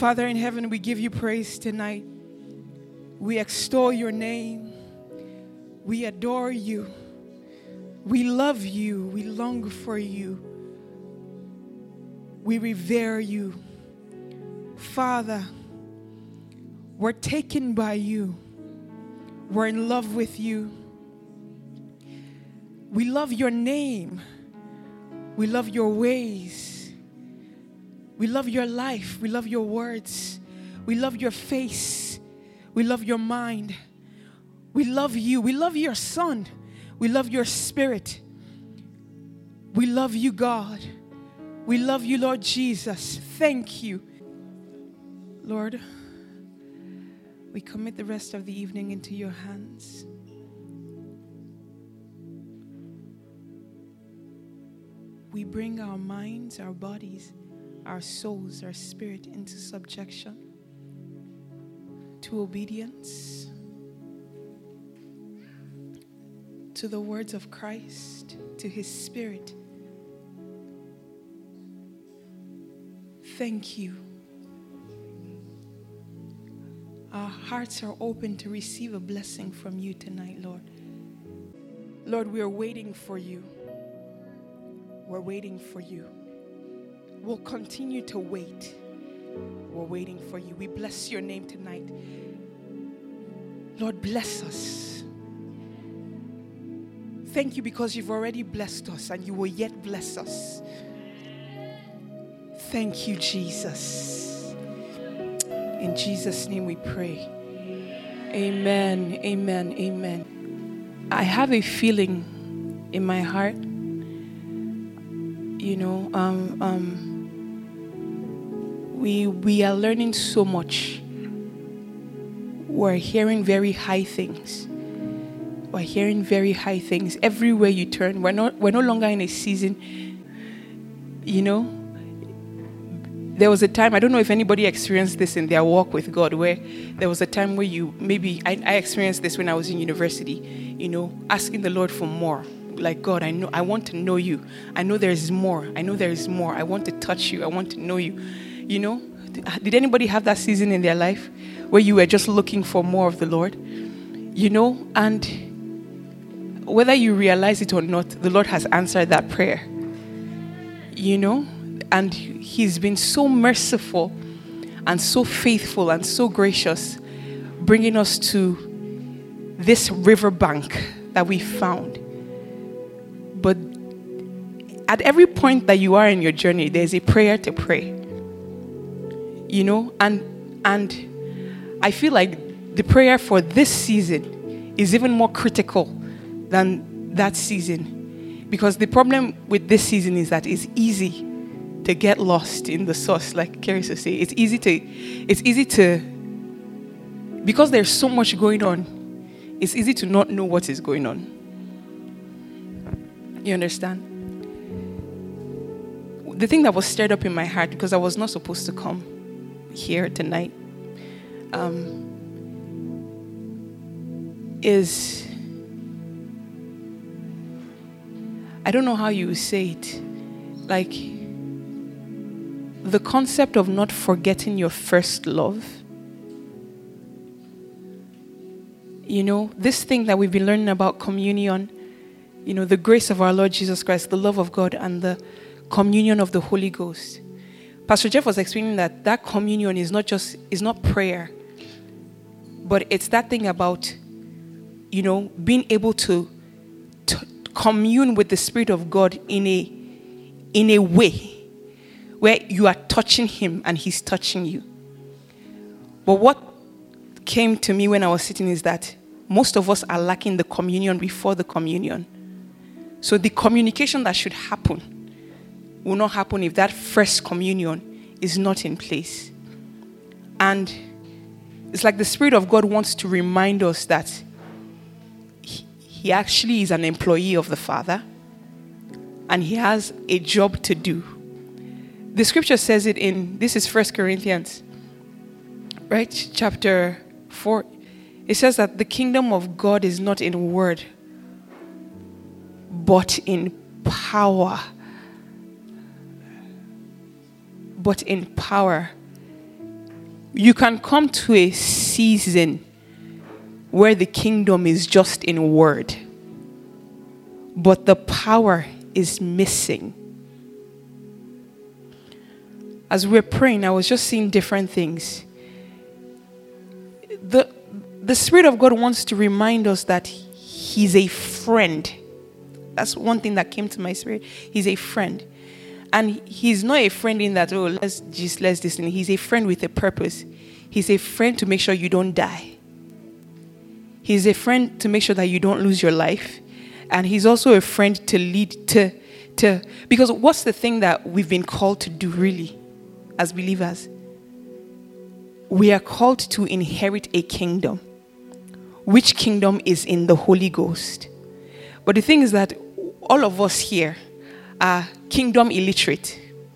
Father in heaven, we give you praise tonight. We extol your name. We adore you. We love you. We long for you. We revere you. Father, we're taken by you. We're in love with you. We love your name. We love your ways. We love your life. We love your words. We love your face. We love your mind. We love you. We love your Son. We love your Spirit. We love you, God. We love you, Lord Jesus. Thank you. Lord, we commit the rest of the evening into your hands. We bring our minds, our bodies, our souls, our spirit into subjection to obedience to the words of Christ, to his Spirit. Thank you. Our hearts are open to receive a blessing from you tonight, Lord. Lord, we are waiting for you. We're waiting for you. We'll continue to wait. We're waiting for you. We bless your name tonight. Lord, bless us. Thank you because you've already blessed us and you will yet bless us. Thank you, Jesus. In Jesus' name we pray. Amen, amen, amen. I have a feeling in my heart, we are learning so much. We're hearing very high things. We're hearing very high things. Everywhere you turn, we're no longer in a season, There was a time, I don't know if anybody experienced this in their walk with God, where there was a time where I experienced this when I was in university, asking the Lord for more. Like, God, I want to know you. I know there is more. I know there is more. I want to touch you. I want to know you. Did anybody have that season in their life where you were just looking for more of the Lord? And whether you realize it or not, the Lord has answered that prayer. And he's been so merciful and so faithful and so gracious, bringing us to this riverbank that we found. But at every point that you are in your journey, there's a prayer to pray. And I feel like the prayer for this season is even more critical than that season. Because the problem with this season is that it's easy to get lost in the sauce, like Kerry used to say. It's easy to, because there's so much going on, it's easy to not know what is going on. You understand? The thing that was stirred up in my heart, because I was not supposed to come here tonight, is, I don't know how you say it, like the concept of not forgetting your first love. This thing that we've been learning about communion, the grace of our Lord Jesus Christ, the love of God, and the communion of the Holy Ghost. Pastor Jeff was explaining that communion is not prayer, but it's that thing about, being able to commune with the Spirit of God in a way where you are touching him and he's touching you. But what came to me when I was sitting is that most of us are lacking the communion before the communion. So the communication that should happen will not happen if that first communion is not in place. And it's like the Spirit of God wants to remind us that he actually is an employee of the Father and he has a job to do. The scripture says it this is 1 Corinthians, right? Chapter 4. It says that the kingdom of God is not in word, but in power. But in power. You can come to a season where the kingdom is just in word, but the power is missing. As we were praying, I was just seeing different things. The Spirit of God wants to remind us that He's a friend. That's one thing that came to my spirit. He's a friend. And He's not a friend in that, let's this thing. He's a friend with a purpose. He's a friend to make sure you don't die. He's a friend to make sure that you don't lose your life. And He's also a friend to lead to because what's the thing that we've been called to do really as believers? We are called to inherit a kingdom. Which kingdom is in the Holy Ghost? But the thing is that all of us here are kingdom illiterate.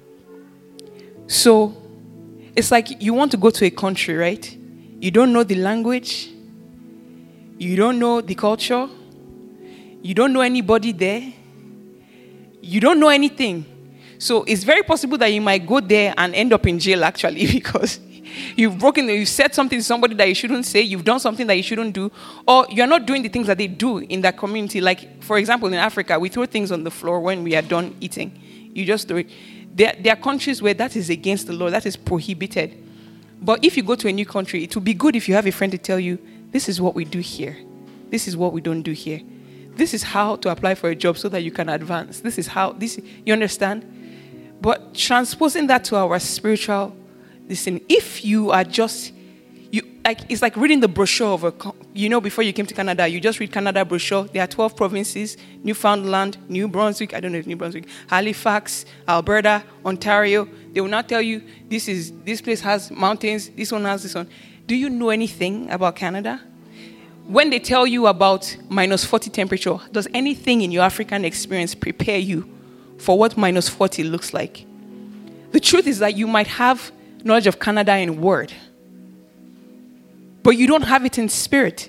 So it's like you want to go to a country, right? You don't know the language. You don't know the culture. You don't know anybody there. You don't know anything. So it's very possible that you might go there and end up in jail actually because you've said something to somebody that you shouldn't say, you've done something that you shouldn't do, or you're not doing the things that they do in that community. Like, for example, in Africa, we throw things on the floor when we are done eating. You just do it. There are countries where that is against the law, that is prohibited. But if you go to a new country, it would be good if you have a friend to tell you, this is what we do here. This is what we don't do here. This is how to apply for a job so that you can advance. This is how, you understand? But transposing that to our spiritual, listen, if you are just, it's like reading the brochure of before you came to Canada, you just read Canada brochure. There are 12 provinces, Newfoundland, New Brunswick, I don't know if New Brunswick, Halifax, Alberta, Ontario. They will not tell you, this place has mountains, this one has this one. Do you know anything about Canada? When they tell you about minus 40 temperature, does anything in your African experience prepare you for what minus 40 looks like? The truth is that you might have knowledge of Canada in word, but you don't have it in spirit.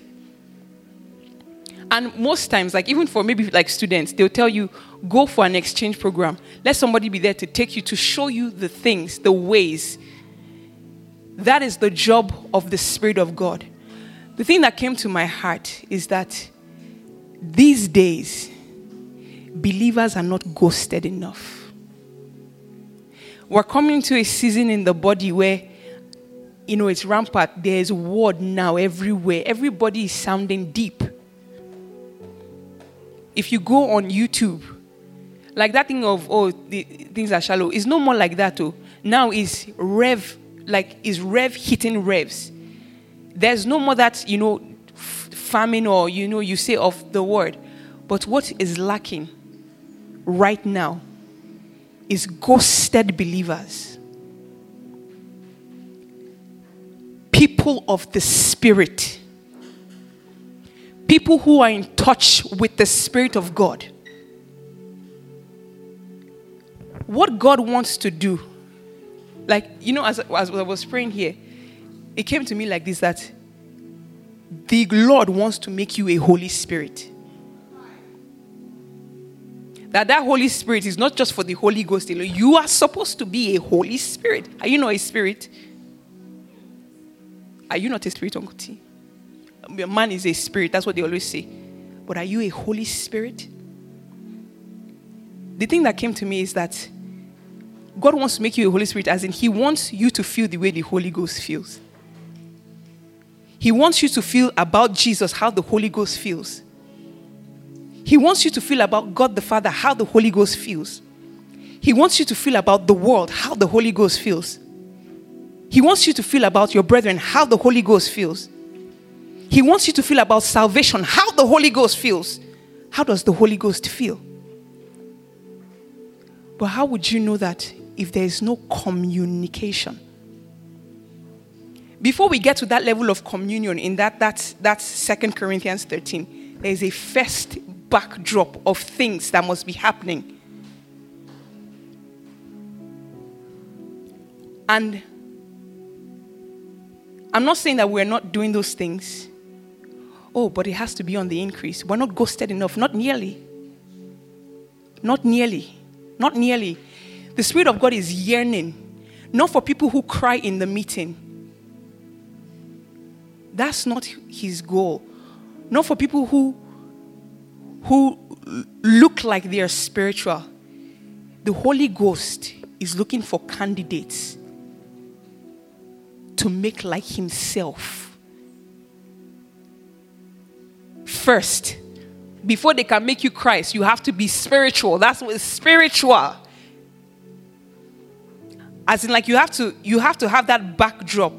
And most times, like even for maybe like students, they'll tell you, go for an exchange program. Let somebody be there to take you, to show you the things, the ways. That is the job of the Spirit of God. The thing that came to my heart is that these days, believers are not ghosted enough. We're coming to a season in the body where, it's rampant. There's word now everywhere. Everybody is sounding deep. If you go on YouTube, like that thing of, the things are shallow, it's no more like that. Now is rev hitting revs. There's no more that, famine or, you say of the word. But what is lacking right now is ghosted believers. People of the Spirit. People who are in touch with the Spirit of God. What God wants to do, like, as I was praying here, it came to me like this, that the Lord wants to make you a Holy Spirit. That Holy Spirit is not just for the Holy Ghost alone. You are supposed to be a Holy Spirit. Are you not a spirit? Are you not a spirit, Uncle T? A man is a spirit. That's what they always say. But are you a Holy Spirit? The thing that came to me is that God wants to make you a Holy Spirit, as in He wants you to feel the way the Holy Ghost feels. He wants you to feel about Jesus how the Holy Ghost feels. He wants you to feel about God the Father how the Holy Ghost feels. He wants you to feel about the world how the Holy Ghost feels. He wants you to feel about your brethren how the Holy Ghost feels. He wants you to feel about salvation how the Holy Ghost feels. How does the Holy Ghost feel? But how would you know that if there is no communication? Before we get to that level of communion in that's 2 Corinthians 13, there is a first backdrop of things that must be happening. And I'm not saying that we're not doing those things. But it has to be on the increase. We're not ghosted enough. Not nearly. Not nearly. Not nearly. The Spirit of God is yearning, not for people who cry in the meeting, That's not his goal. Not for people who look like they are spiritual. The Holy Ghost is looking for candidates to make like himself. First, before they can make you Christ, you have to be spiritual. That's what is spiritual. As in, like, you have to have that backdrop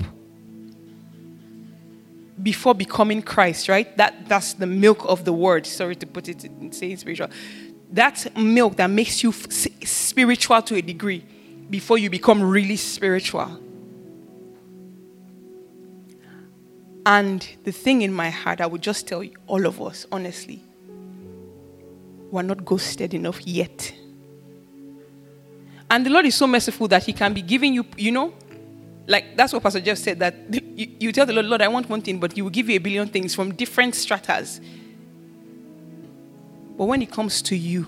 before becoming Christ, right? That's the milk of the word. Sorry to put it in saying spiritual. That's milk that makes you spiritual to a degree before you become really spiritual. And the thing in my heart, I would just tell all of us, honestly, we're not ghosted enough yet. And the Lord is so merciful that he can be giving you, like that's what Pastor Jeff said, that you tell the Lord, Lord, I want one thing, but he will give you a billion things from different stratas. But when it comes to you,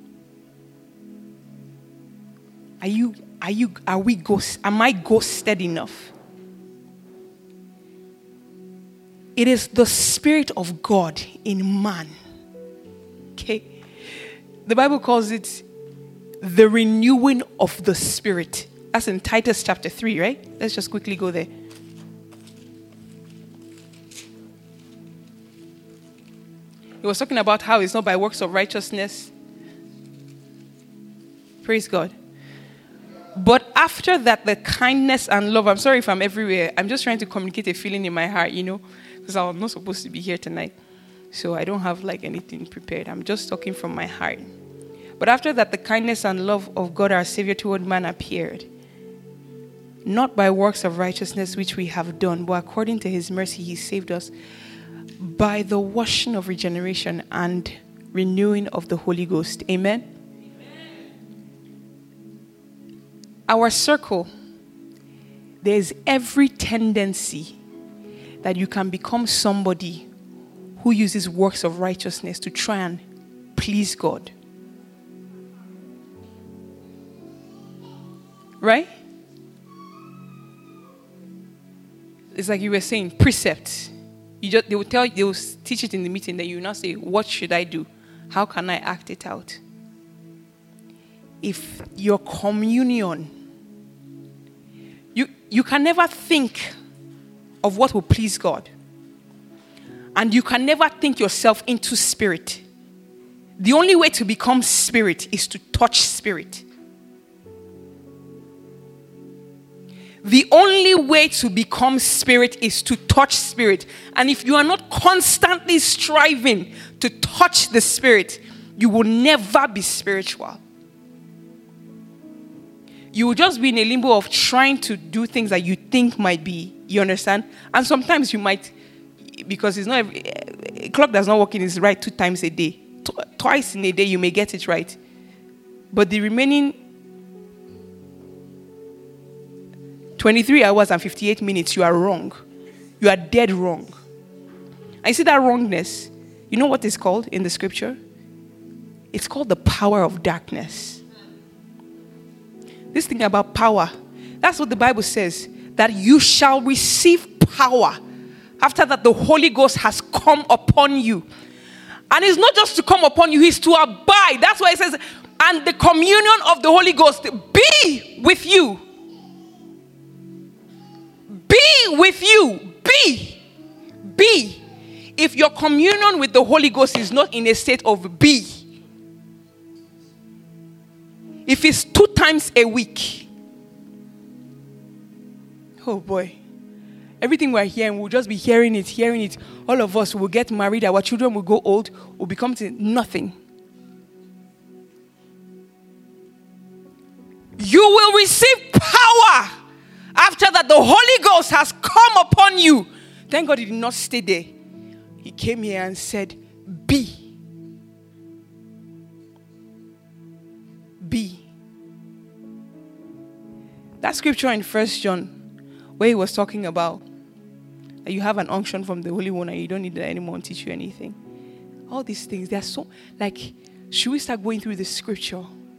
am I ghosted enough? It is the Spirit of God in man. Okay? The Bible calls it the renewing of the Spirit. That's in Titus chapter 3, right? Let's just quickly go there. He was talking about how it's not by works of righteousness. Praise God. But after that, the kindness and love. I'm sorry if I'm everywhere. I'm just trying to communicate a feeling in my heart, because I'm not supposed to be here tonight. So I don't have like anything prepared. I'm just talking from my heart. But after that, the kindness and love of God our Savior toward man appeared. Not by works of righteousness which we have done, but according to his mercy he saved us by the washing of regeneration and renewing of the Holy Ghost. Amen? Our circle, there's every tendency that you can become somebody who uses works of righteousness to try and please God. Right? It's like you were saying, precepts. They will teach it in the meeting, then you will now say, what should I do? How can I act it out? If your communion, you can never think of what will please God. And you can never think yourself into spirit. The only way to become spirit is to touch spirit. The only way to become spirit is to touch spirit. And if you are not constantly striving to touch the spirit, you will never be spiritual. You will just be in a limbo of trying to do things that you think might be. You understand? And sometimes you might, because it's not a clock that's not working is right 2 times a day. Twice in a day you may get it right. But the remaining 23 hours and 58 minutes, you are wrong. You are dead wrong. And you see that wrongness, you know what it's called in the scripture? It's called the power of darkness. This thing about power, that's what the Bible says, that you shall receive power after that the Holy Ghost has come upon you. And it's not just to come upon you, it's to abide. That's why it says, and the communion of the Holy Ghost be with you. Be with you. Be. If your communion with the Holy Ghost is not in a state of be, if it's 2 times a week, oh boy, everything we're hearing, we'll just be hearing it. All of us will get married, our children will go old, will become nothing. You will receive power after that the Holy Ghost has come upon you. Thank God he did not stay there. He came here and said, be. That scripture in 1 John, where he was talking about that you have an unction from the Holy One and you don't need anyone to teach you anything. All these things, they are so, should we start going through the scripture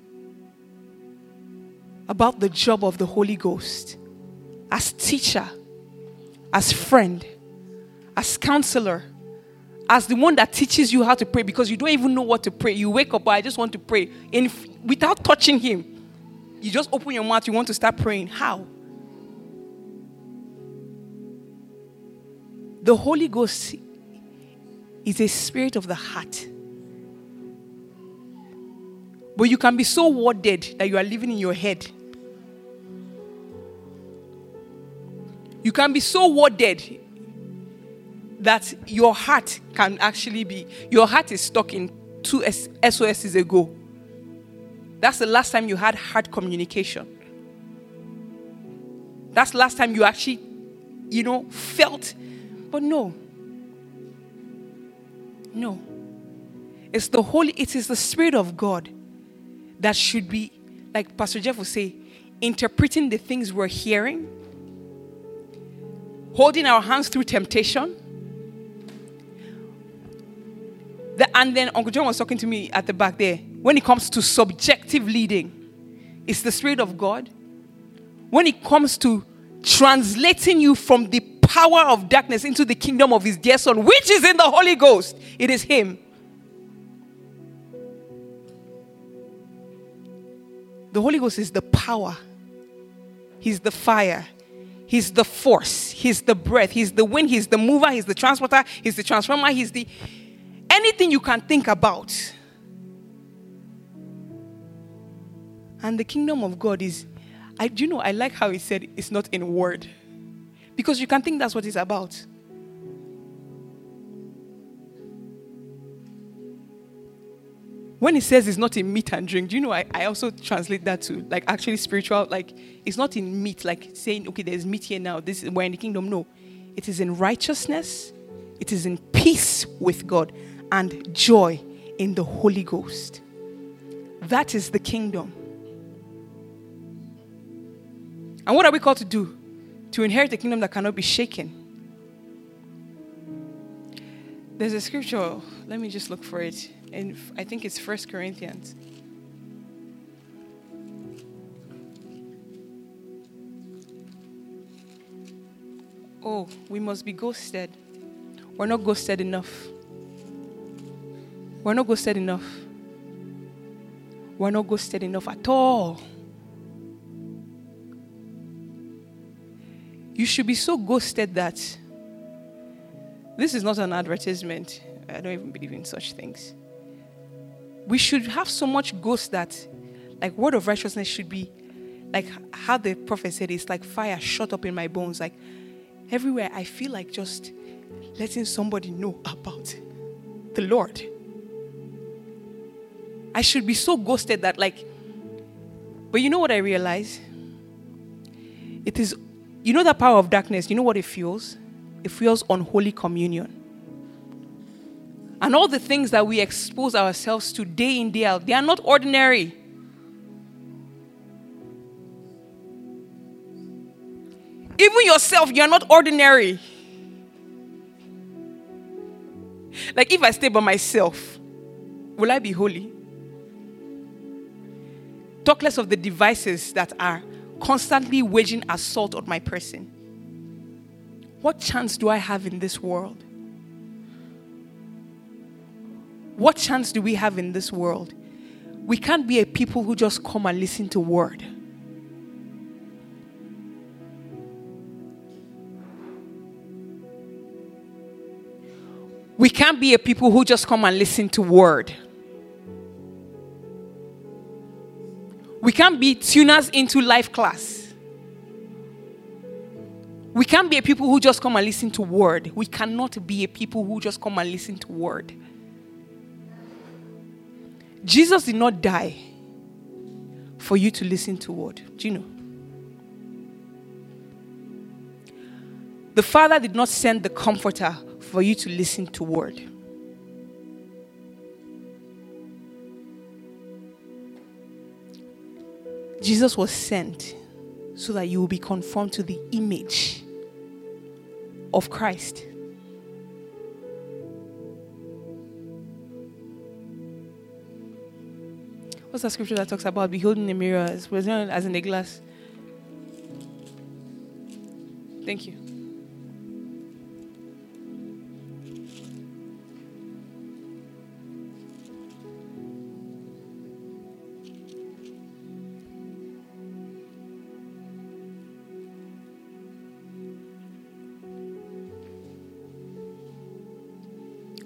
about the job of the Holy Ghost as teacher, as friend, as counselor, as the one that teaches you how to pray because you don't even know what to pray. You wake up, I just want to pray. Without touching him, you just open your mouth, you want to start praying. How? The Holy Ghost is a spirit of the heart. But you can be so worded that you are living in your head. You can be so worded that your heart can actually be, your heart is stuck in 2 SOSs ago. That's the last time you had heart communication. That's the last time you actually, felt. But no. It is the Spirit of God that should be, like Pastor Jeff would say, interpreting the things we're hearing, holding our hands through temptation. And then Uncle John was talking to me at the back there. When it comes to subjective leading, it's the Spirit of God. When it comes to translating you from the power of darkness into the kingdom of his dear Son, which is in the Holy Ghost, it is him. The Holy Ghost is the power. He's the fire. He's the force. He's the breath. He's the wind. He's the mover. He's the transporter. He's the transformer. He's the anything you can think about. And the kingdom of God is, I like how he said it's not in word. Because you can think that's what it's about. When it says it's not in meat and drink, I also translate that to like actually spiritual, like it's not in meat, like saying, okay, there's meat here now, we're in the kingdom. No, it is in righteousness, it is in peace with God and joy in the Holy Ghost. That is the kingdom. And what are we called to do? To inherit a kingdom that cannot be shaken. There's a scripture, let me just look for it. And I think it's 1 Corinthians. Oh, we must be ghosted. We're not ghosted enough. We're not ghosted enough. We're not ghosted enough at all. You should be so ghosted that this is not an advertisement. I don't even believe in such things. We should have so much ghost that, like, word of righteousness should be, like how the prophet said, it's like fire shut up in my bones. Like, everywhere I feel like just letting somebody know about the Lord. I should be so ghosted that, like, but you know what I realize? It is, that power of darkness, you know what it feels? It feels unholy communion. And all the things that we expose ourselves to day in, day out, they are not ordinary. Even yourself, you're not ordinary. Like if I stay by myself, will I be holy? Talk less of the devices that are constantly waging assault on my person. What chance do I have in this world? What chance do we have in this world? We can't be a people who just come and listen to word. We can't be a people who just come and listen to word. We can't be tuners into life class. We can't be a people who just come and listen to word. We cannot be a people who just come and listen to word. Jesus did not die for you to listen to word. Do you know? The Father did not send the Comforter for you to listen to word. Jesus was sent so that you will be conformed to the image of Christ. What's that scripture that talks about beholding the mirror as in a glass? Thank you.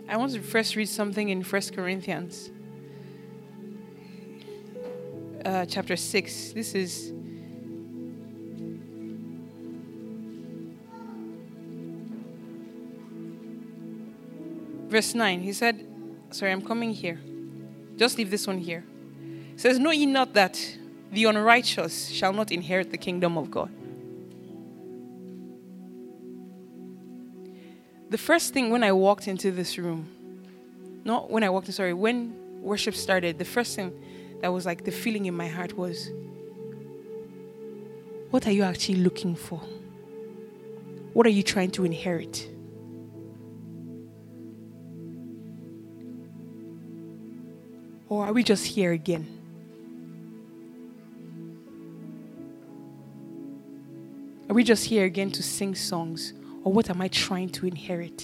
I want to first read something in 1 Corinthians chapter 6. This is verse 9. He said, sorry, I'm coming here. Just leave this one here. It says, know ye not that the unrighteous shall not inherit the kingdom of God? The first thing when I walked into this room, when worship started, the first thing that was like the feeling in my heart was, what are you actually looking for? What are you trying to inherit? Or are we just here again? Are we just here again to sing songs? Or what am I trying to inherit?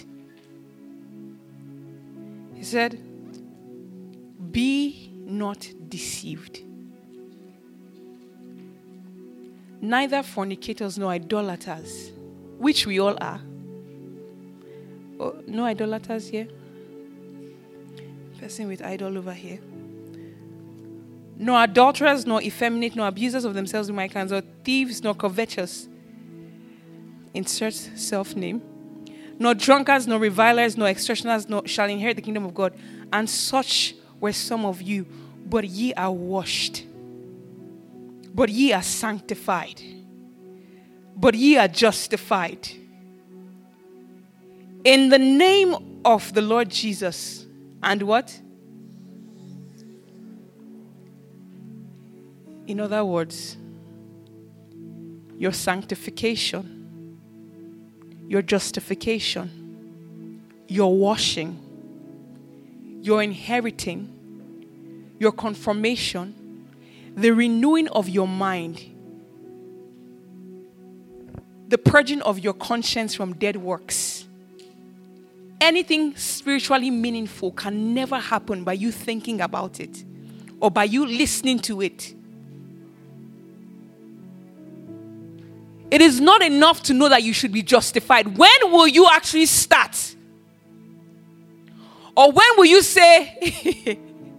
He said, be not deceived. Neither fornicators nor idolaters, which we all are. Oh, no idolaters here? Person with idol over here. Nor adulterers, nor effeminate, nor abusers of themselves with mankind, nor thieves, nor covetous. Insert self-name. Nor drunkards, nor revilers, nor extortioners, nor shall inherit the kingdom of God. And such were some of you, but ye are washed. But ye are sanctified. But ye are justified. In the name of the Lord Jesus. And what? In other words, your sanctification, your justification, your washing, your inheriting, your confirmation, the renewing of your mind, the purging of your conscience from dead works. Anything spiritually meaningful can never happen by you thinking about it or by you listening to it. It is not enough to know that you should be justified. When will you actually start? Or when will you say,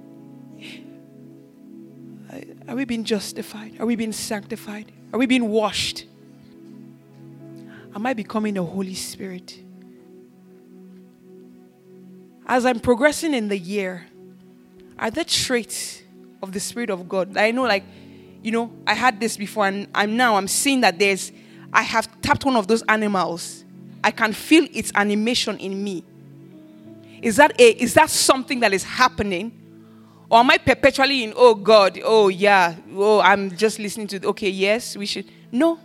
are we being justified? Are we being sanctified? Are we being washed? Am I becoming the Holy Spirit? As I'm progressing in the year, are there traits of the Spirit of God? I know, I had this before, and I'm seeing that I have tapped one of those animals. I can feel its animation in me. Is that something that is happening? Or am I perpetually in, oh God, oh yeah, oh I'm just listening to, okay, yes, we should. No.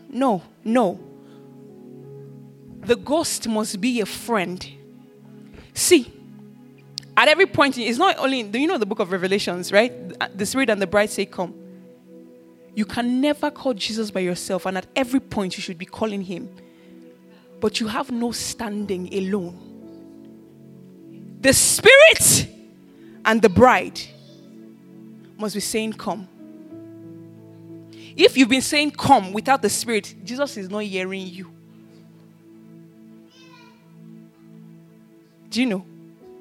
The ghost must be a friend. See, at every point, it's not only, do you know the book of Revelations, right? The Spirit and the bride say, come. You can never call Jesus by yourself, and at every point you should be calling him. But you have no standing alone. The Spirit and the bride must be saying, come. If you've been saying, come, without the Spirit, Jesus is not hearing you. Do you know?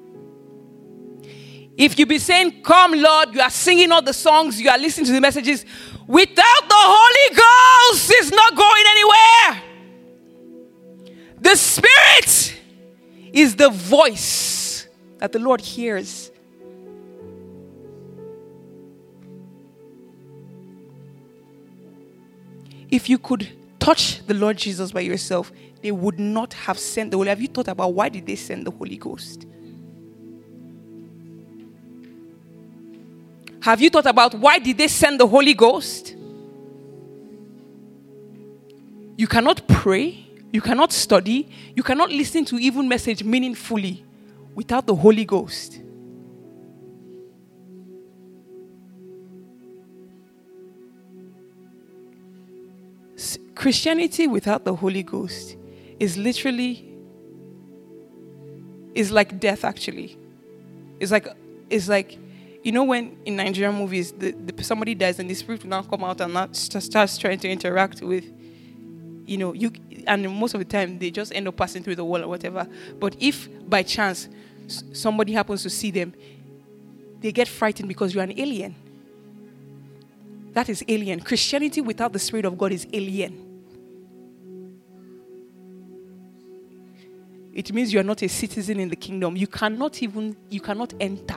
If you've been saying, come, Lord, you are singing all the songs, you are listening to the messages, without the Holy Ghost, it's not going anywhere. The Spirit is the voice that the Lord hears. If you could touch the Lord Jesus by yourself, they would not have sent the Holy. Have you thought about why did they send the Holy Ghost? Have you thought about why did they send the Holy Ghost? You cannot pray, you cannot study, you cannot listen to even message meaningfully without the Holy Ghost. Christianity without the Holy Ghost is like death, actually. It's like you know when in Nigerian movies somebody dies and the spirit will now come out and now starts trying to interact with, and most of the time they just end up passing through the wall or whatever. But if by chance somebody happens to see them, they get frightened because you're an alien. That is alien. Christianity without the Spirit of God is alien. It means you are not a citizen in the kingdom. You cannot enter.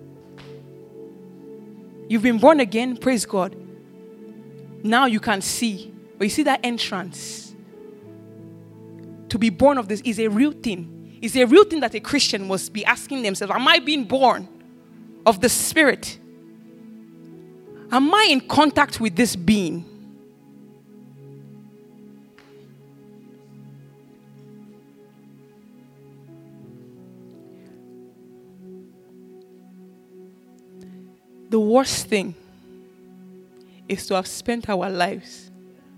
You've been born again, praise God. Now you can see. But you see that entrance. To be born of this is a real thing. It's a real thing that a Christian must be asking themselves, am I being born of the Spirit? Am I in contact with this being? The worst thing is to have spent our lives.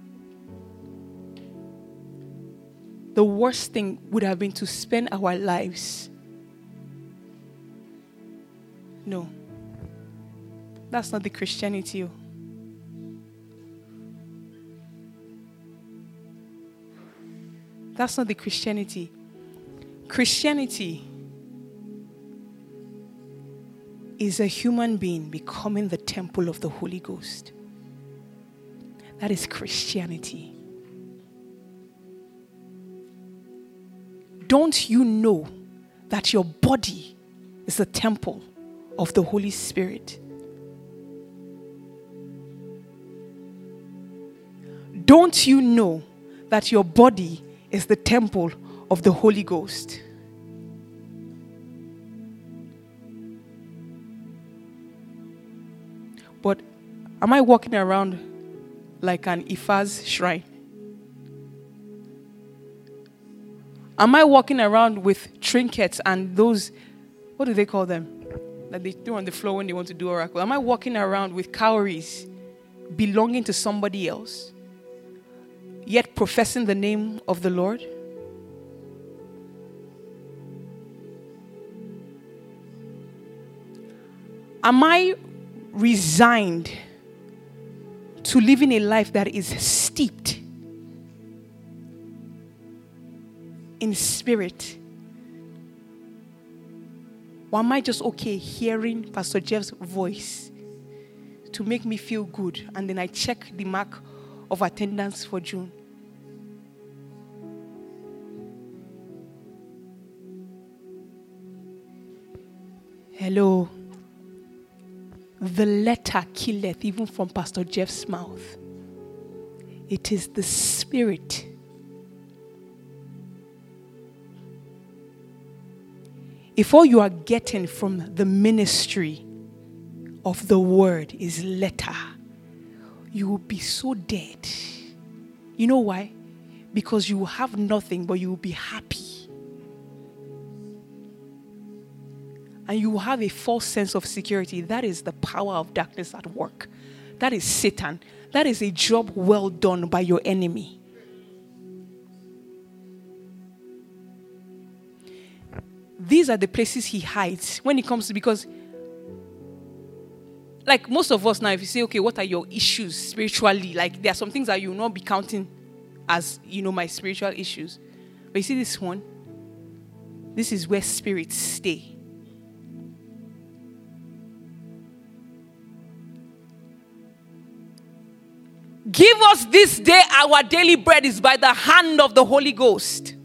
The worst thing would have been to spend our lives. No. That's not the Christianity. That's not the Christianity. Christianity is a human being becoming the temple of the Holy Ghost. That is Christianity. Don't you know that your body is the temple of the Holy Spirit? Don't you know that your body is the temple of the Holy Ghost? But am I walking around like an Ifaz shrine? Am I walking around with trinkets and those, what do they call them? That they throw on the floor when they want to do oracle. Am I walking around with cowries belonging to somebody else, yet professing the name of the Lord? Am I resigned to living a life that is steeped in spirit? Or am I just okay hearing Pastor Jeff's voice to make me feel good, and then I check the mark of attendance for June? Hello. The letter killeth, even from Pastor Jeff's mouth. It is the Spirit. If all you are getting from the ministry of the word is letter, you will be so dead. You know why? Because you will have nothing, but you will be happy. And you will have a false sense of security. That is the power of darkness at work. That is Satan. That is a job well done by your enemy. These are the places he hides when it comes to, because like most of us now, if you say, okay, what are your issues spiritually? Like there are some things that you will not be counting as, my spiritual issues. But you see this one? This is where spirits stay. Give us this day our daily bread is by the hand of the Holy Ghost.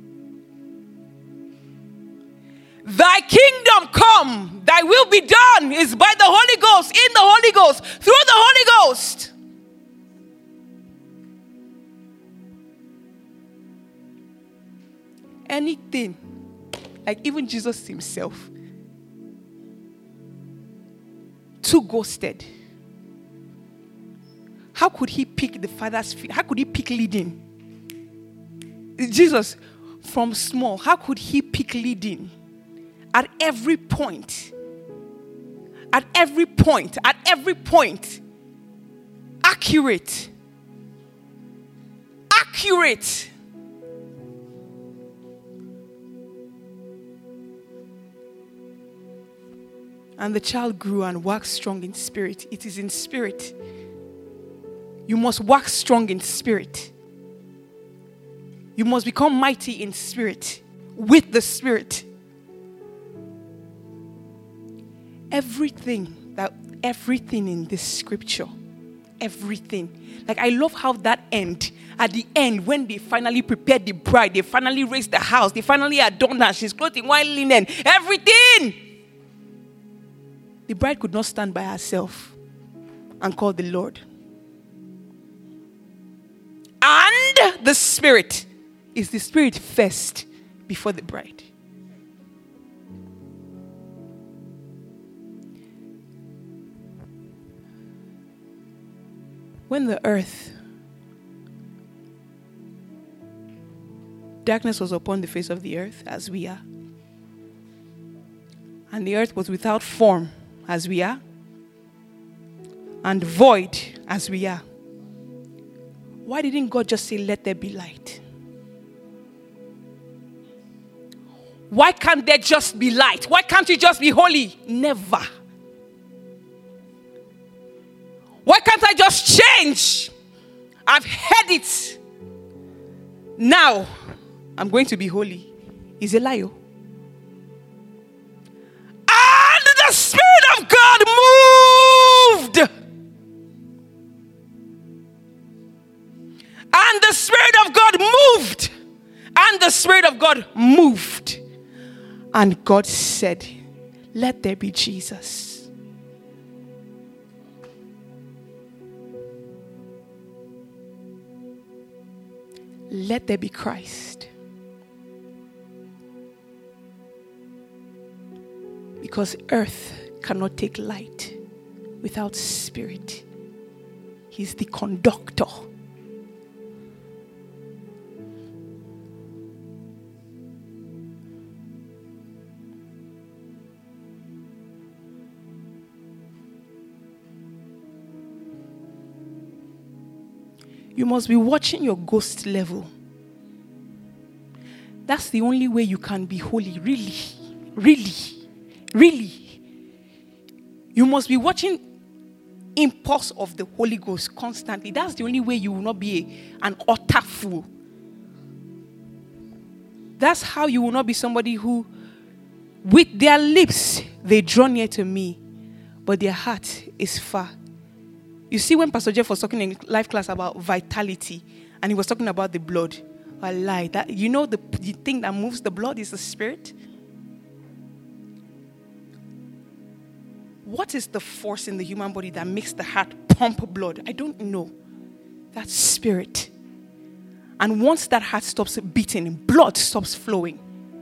Thy kingdom come, thy will be done is by the Holy Ghost, in the Holy Ghost, through the Holy Ghost. Anything, like even Jesus himself, too ghosted. How could he pick the Father's feet? How could he pick leading? Jesus, from small, how could he pick leading? At every point, accurate. And the child grew and waxed strong in spirit. It is in spirit. You must wax strong in spirit. You must become mighty in spirit, with the Spirit. everything in this scripture, everything. Like, I love how that at the end, when they finally prepared the bride, they finally raised the house, they finally adorned her, she's clothed in white linen, everything. The bride could not stand by herself and call the Lord. And the Spirit. Is the Spirit first before the bride? When the earth, darkness was upon the face of the earth as we are, and the earth was without form as we are, and void as we are, why didn't God just say, let there be light? Why can't there just be light? Why can't you just be holy? Never. Why can't I just change? I've heard it. Now, I'm going to be holy. Is a lie. And the Spirit of God moved. And the Spirit of God moved. And the Spirit of God moved. And God said, let there be Jesus. Let there be Christ. Because earth cannot take light without Spirit. He's the conductor. You must be watching your ghost level. That's the only way you can be holy. Really. Really. Really. You must be watching impulse of the Holy Ghost constantly. That's the only way you will not be an utter fool. That's how you will not be somebody who, with their lips, they draw near to me, but their heart is far. You see, when Pastor Jeff was talking in life class about vitality, and he was talking about the blood, I lied. That, you know, the thing that moves the blood is the Spirit. What is the force in the human body that makes the heart pump blood? I don't know. That's Spirit. And once that heart stops beating, blood stops flowing.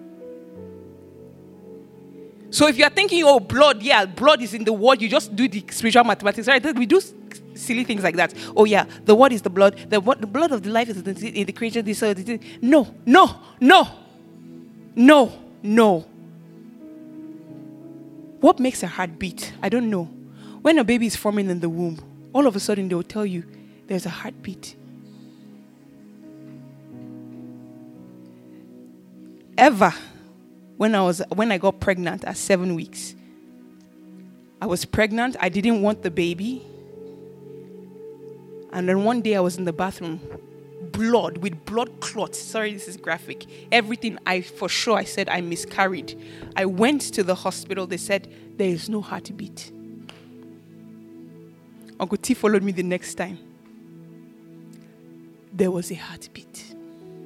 So if you're thinking, oh, blood is in the word, you just do the spiritual mathematics. Right? We do silly things like that. Oh yeah, the word is the blood. The blood of the life is in the creature. No. What makes a heart beat? I don't know. When a baby is forming in the womb, all of a sudden they will tell you there's a heartbeat. Ever, when I got pregnant at 7 weeks, I was pregnant. I didn't want the baby. And then one day I was in the bathroom, with blood clots. Sorry, this is graphic. Everything I said I miscarried. I went to the hospital. They said, there is no heartbeat. Uncle T followed me the next time. There was a heartbeat.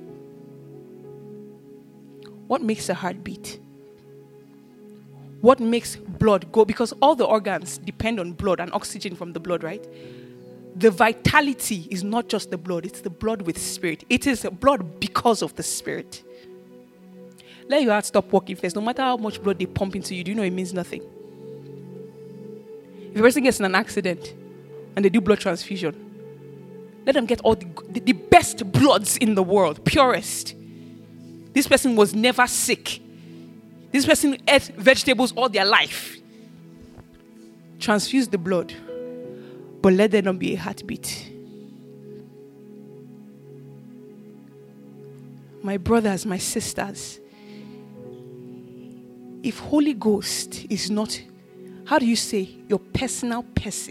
What makes a heartbeat? What makes blood go? Because all the organs depend on blood and oxygen from the blood, right? The vitality is not just the blood, it's the blood with Spirit. It is blood because of the Spirit. Let your heart stop working first. No matter how much blood they pump into you, do you know it means nothing? If a person gets in an accident and they do blood transfusion, let them get all the best bloods in the world, purest. This person was never sick. This person ate vegetables all their life. Transfuse the blood. But let there not be a heartbeat. My brothers, my sisters, if Holy Ghost is not, how do you say, your personal person?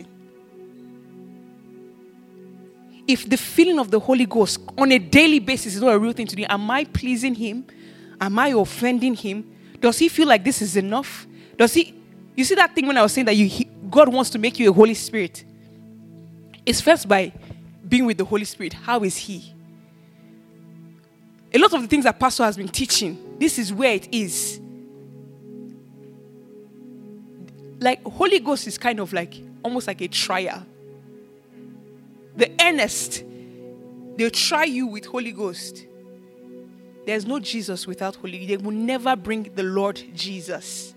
If the feeling of the Holy Ghost on a daily basis is not a real thing to do, am I pleasing Him? Am I offending Him? Does He feel like this is enough? You see that thing when I was saying that God wants to make you a Holy Spirit? It's first by being with the Holy Spirit. How is He? A lot of the things that Pastor has been teaching, this is where it is. Like, Holy Ghost is kind of like, almost like a trial. The earnest, they'll try you with Holy Ghost. There's no Jesus without Holy Ghost. They will never bring the Lord Jesus.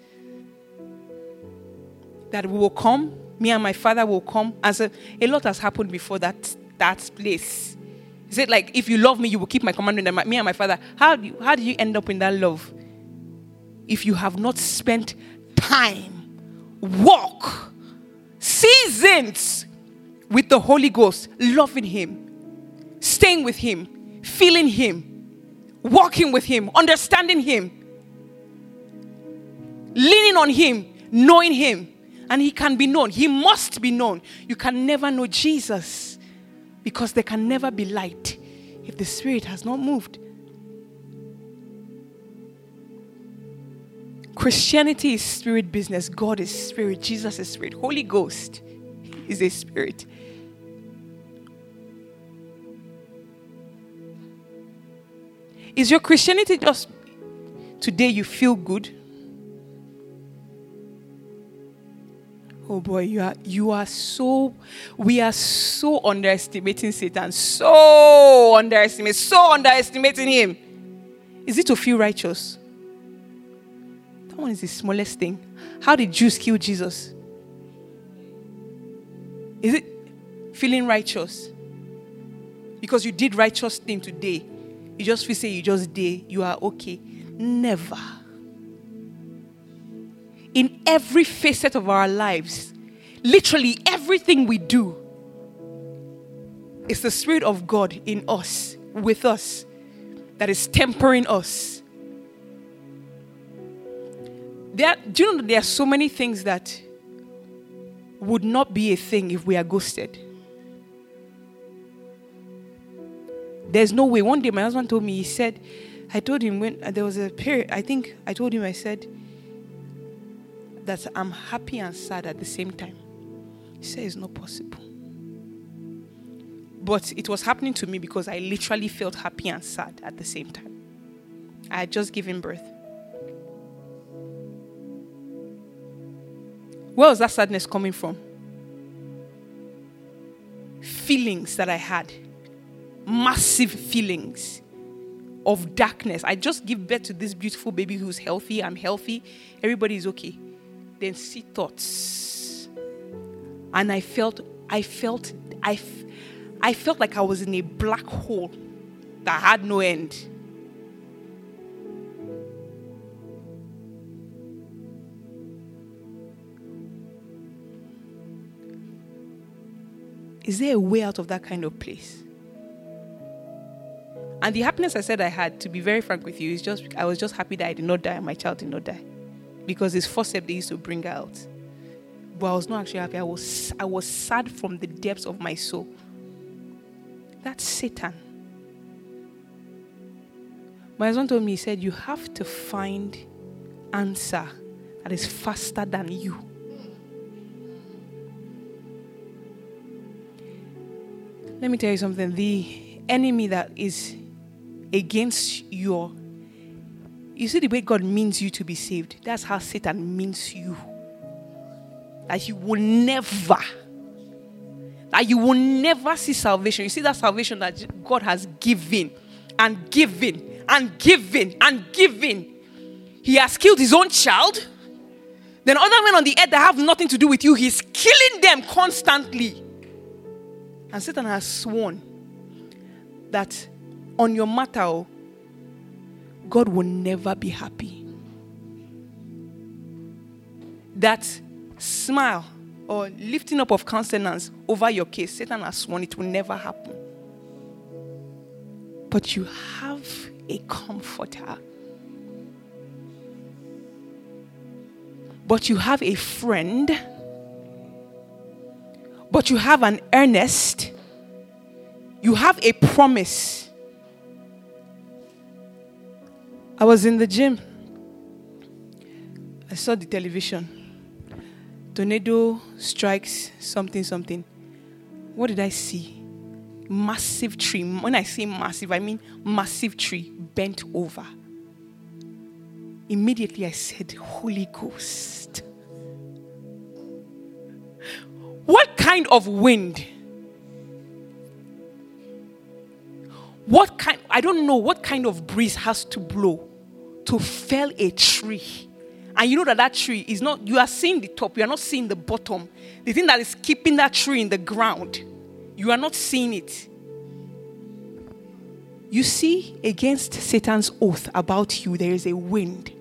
That we will come, me and my Father will come. And so a lot has happened before that place. He said, like, if you love me, you will keep my commandment. And me and my Father, how do you end up in that love? If you have not spent time, walk, seasons with the Holy Ghost, loving Him, staying with Him, feeling Him, walking with Him, understanding Him, leaning on Him, knowing Him. And He can be known. He must be known. You can never know Jesus because there can never be light if the Spirit has not moved. Christianity is spirit business. God is spirit. Jesus is spirit. Holy Ghost is a spirit. Is your Christianity just today you feel good? Oh boy, we are so underestimating Satan. So underestimating him. Is it to feel righteous? That one is the smallest thing. How did Jews kill Jesus? Is it feeling righteous? Because you did righteous thing today. You just feel say you just did, you are okay. Never. In every facet of our lives, literally everything we do, it's the Spirit of God in us, with us, that is tempering us. Do you know that there are so many things that would not be a thing if we are ghosted? There's no way. One day my husband told me, he said, I told him when there was a period, I said that I'm happy and sad at the same time. He said it's not possible. But it was happening to me because I literally felt happy and sad at the same time. I had just given birth. Where was that sadness coming from? Feelings that I had. Massive feelings of darkness. I just give birth to this beautiful baby who's healthy. I'm healthy. Everybody is okay. Then see thoughts. And I felt like I was in a black hole that had no end. Is there a way out of that kind of place? And the happiness I said I had, to be very frank with you, is just I was just happy that I did not die and my child did not die. Because it's forceps they used to bring out. But I was not actually happy. I was sad from the depths of my soul. That's Satan. My husband told me, he said, you have to find answer that is faster than you. Let me tell you something. The enemy that is against you see the way God means you to be saved. That's how Satan means you. That you will never see salvation. You see that salvation that God has given and given and given and given. He has killed his own child. Then other men on the earth that have nothing to do with you, he's killing them constantly. And Satan has sworn that on your matter, God will never be happy. That smile or lifting up of countenance over your case, Satan has sworn it will never happen. But you have a comforter. But you have a friend. But you have an earnest. You have a promise. I was in the gym. I saw the television. tornado strikes something. What did I see? Massive tree. When I say massive, I mean massive tree bent over. Immediately I said, Holy Ghost. What kind of wind? I don't know what kind of breeze has to blow to fell a tree. And you know that tree is not, you are seeing the top, you are not seeing the bottom. The thing that is keeping that tree in the ground, you are not seeing it. You see, against Satan's oath about you, there is a wind.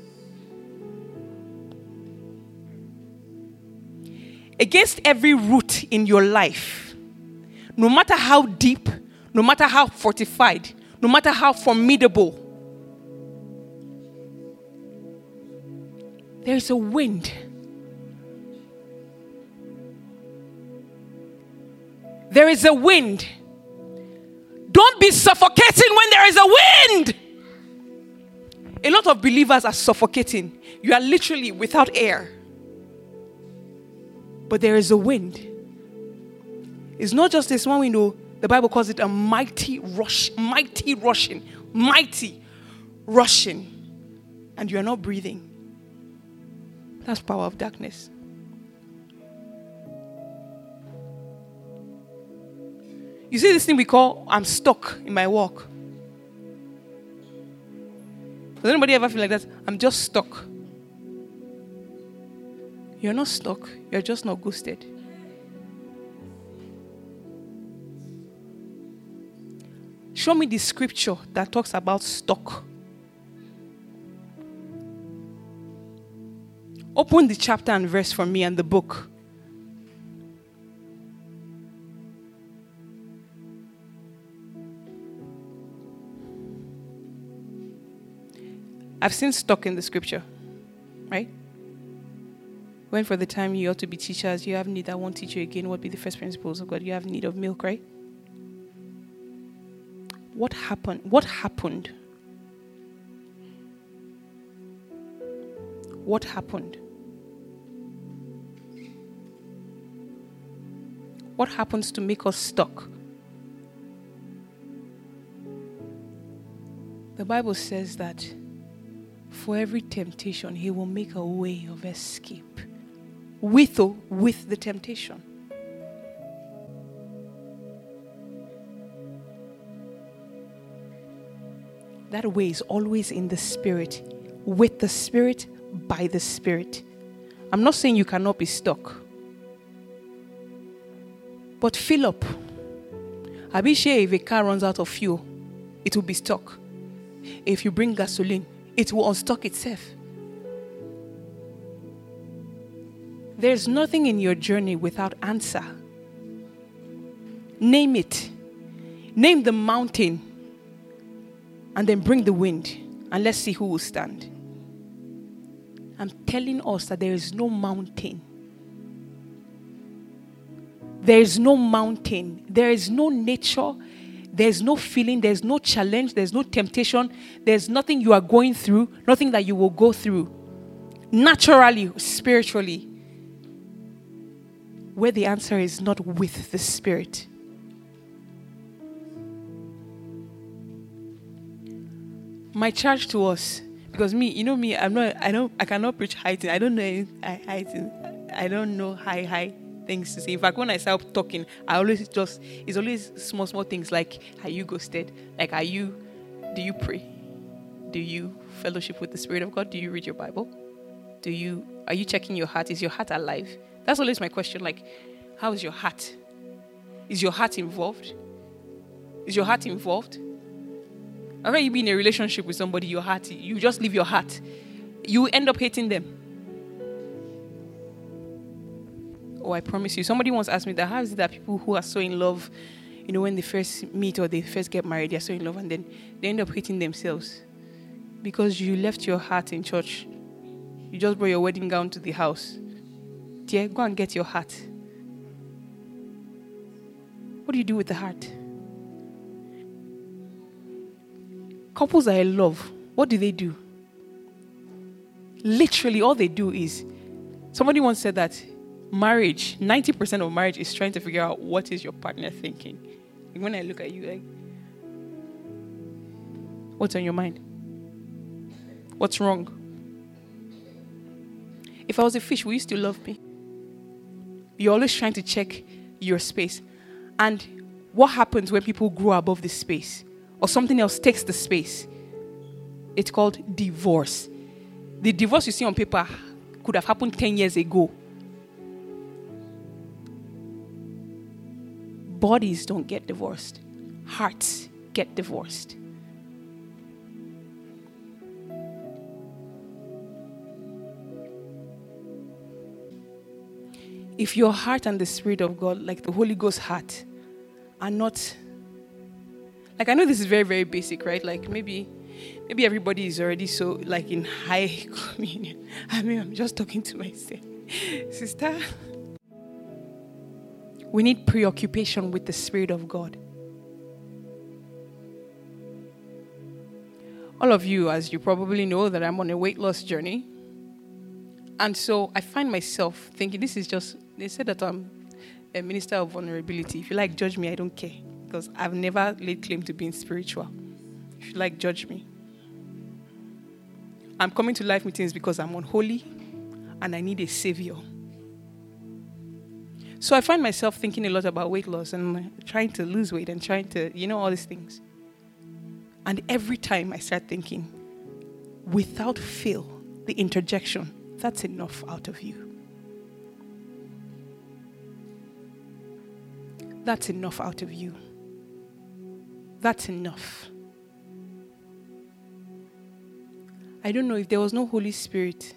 Against every root in your life, no matter how deep, no matter how fortified, no matter how formidable, there is a wind. There is a wind. Don't be suffocating when there is a wind. A lot of believers are suffocating. You are literally without air. But there is a wind. It's not just this one window. The Bible calls it a mighty rushing. And you are not breathing. That's power of darkness. You see this thing we call, I'm stuck in my walk. Does anybody ever feel like that? I'm just stuck. You're not stuck. You're just not ghosted. Show me the scripture that talks about stuck. Open the chapter and verse for me and the book. I've seen stuck in the scripture, right? When for the time you ought to be teachers, you have need, I won't teach you again. What be the first principles of God? You have need of milk, right? What happened? What happened? What happened? What happens to make us stuck? The Bible says that for every temptation, He will make a way of escape. With the temptation. That way is always in the Spirit. With the Spirit, by the Spirit. I'm not saying you cannot be stuck. But fill up. I'll be sure if a car runs out of fuel, it will be stuck. If you bring gasoline, it will unstuck itself. There's nothing in your journey without answer. Name it. Name the mountain. And then bring the wind. And let's see who will stand. I'm telling us that there is no mountain. There is no mountain. There is no nature. There's no feeling. There's no challenge. There's no temptation. There's nothing you are going through. Nothing that you will go through. Naturally, spiritually. Where the answer is not with the Spirit. My charge to us, because I cannot preach high things. I don't know high things. I don't know high things to say. In fact, when I start talking, it's always small things like, are you ghosted? Like, do you pray? Do you fellowship with the Spirit of God? Do you read your Bible? Are you checking your heart? Is your heart alive? That's always my question. Like, how is your heart? Is your heart involved? Is your heart involved? After you be in a relationship with somebody, you just leave your heart. You end up hating them. Oh, I promise you. Somebody once asked me that, how is it that people who are so in love, when they first meet or they first get married, they're so in love and then they end up hating themselves? Because you left your heart in church. You just brought your wedding gown to the house. Dear, go and get your heart. What do you do with the heart? Couples are in love. What do? Literally, all they do is Somebody once said that marriage, 90% of marriage is trying to figure out what is your partner thinking. And when I look at you, like, what's on your mind? What's wrong? If I was a fish, will you still love me? You're always trying to check your space. And what happens when people grow above the space? Or something else takes the space? It's called divorce. The divorce you see on paper could have happened 10 years ago. Bodies don't get divorced. Hearts get divorced. If your heart and the Spirit of God, like the Holy Ghost heart, are not... Like, I know this is very, very basic, right? Like, maybe everybody is already so, like, in high communion. I mean, I'm just talking to myself. Sister, we need preoccupation with the Spirit of God. All of you, as you probably know, that I'm on a weight loss journey. And so I find myself thinking, this is just, they said that I'm a minister of vulnerability. If you like, judge me, I don't care. Because I've never laid claim to being spiritual. If you like, judge me. I'm coming to life meetings because I'm unholy and I need a savior. So I find myself thinking a lot about weight loss and trying to lose weight and trying to, all these things. And every time I start thinking, without fail, the interjection, that's enough out of you. That's enough out of you. That's enough. I don't know if there was no Holy Spirit.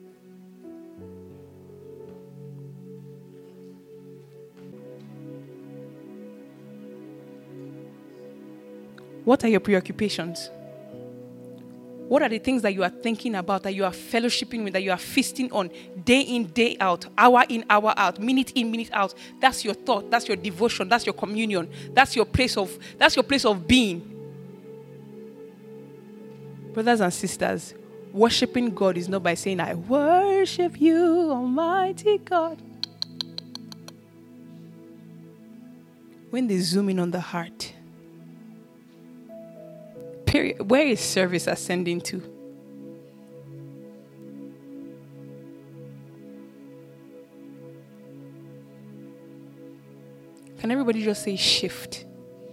What are your preoccupations? What are the things that you are thinking about, that you are fellowshipping with, that you are feasting on, day in, day out, hour in, hour out, minute in, minute out? That's your thought, that's your devotion, that's your communion, that's your place of being. Brothers and sisters, worshiping God is not by saying, I worship you, Almighty God. When they zoom in on the heart, period, where is service ascending to? Can everybody just say shift?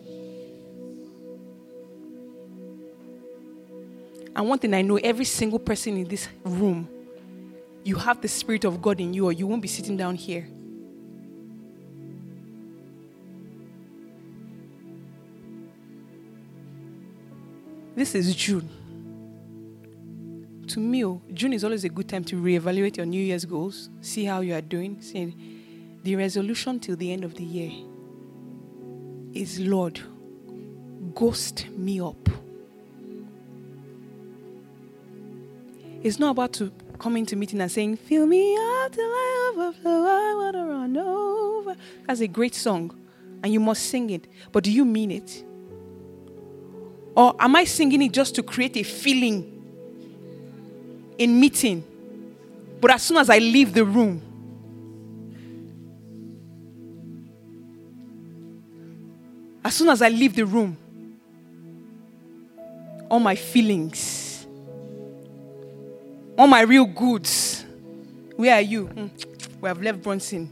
And one thing I know, every single person in this room, you have the Spirit of God in you, or you won't be sitting down here. This is June. To me, June is always a good time to reevaluate your New Year's goals, see how you are doing. See, the resolution till the end of the year is, Lord, ghost me up. It's not about to come into meeting and saying, fill me up till I overflow, I want to run over. That's a great song, and you must sing it. But do you mean it? Or am I singing it just to create a feeling in meeting? But as soon as I leave the room, all my feelings, all my real goods, where are you? We have left Bronson.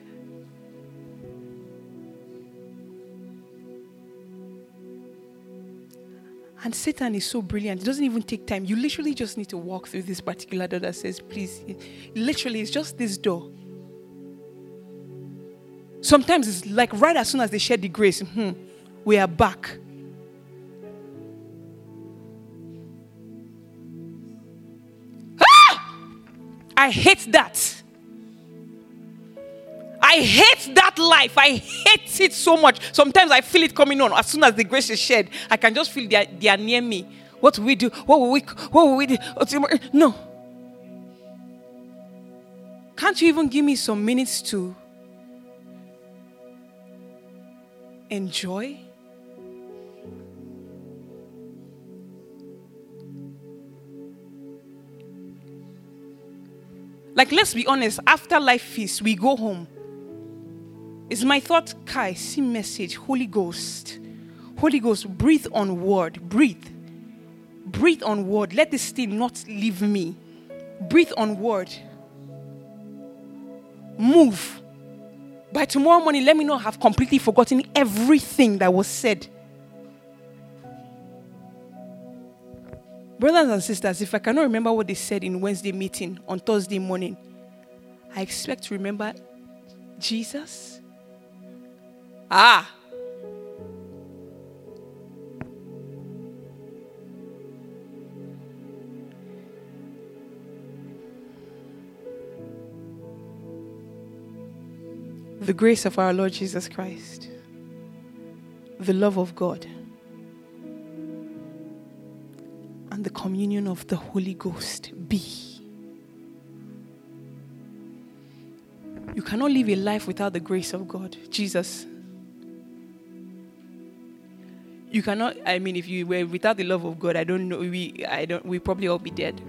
And Satan is so brilliant. It doesn't even take time. You literally just need to walk through this particular door that says, please. Literally, it's just this door. Sometimes it's like right as soon as they share the grace, we are back. I hate that. I hate that life. I hate it so much. Sometimes I feel it coming on. As soon as the grace is shared, I can just feel they are near me. What will we do? What will we do? No. Can't you even give me some minutes to enjoy? Like, let's be honest, after life feast, we go home. It's my thought, Kai, see message, Holy Ghost. Holy Ghost, breathe on word. Breathe. Breathe on word. Let this thing not leave me. Breathe on word. Move. By tomorrow morning, let me not have completely forgotten everything that was said. Brothers and sisters, if I cannot remember what they said in Wednesday meeting on Thursday morning, I expect to remember Jesus. The grace of our Lord Jesus Christ, the love of God, and the communion of the Holy Ghost be. You cannot live a life without the grace of God, Jesus. You cannot, if you were without the love of God, I don't know, we probably all be dead.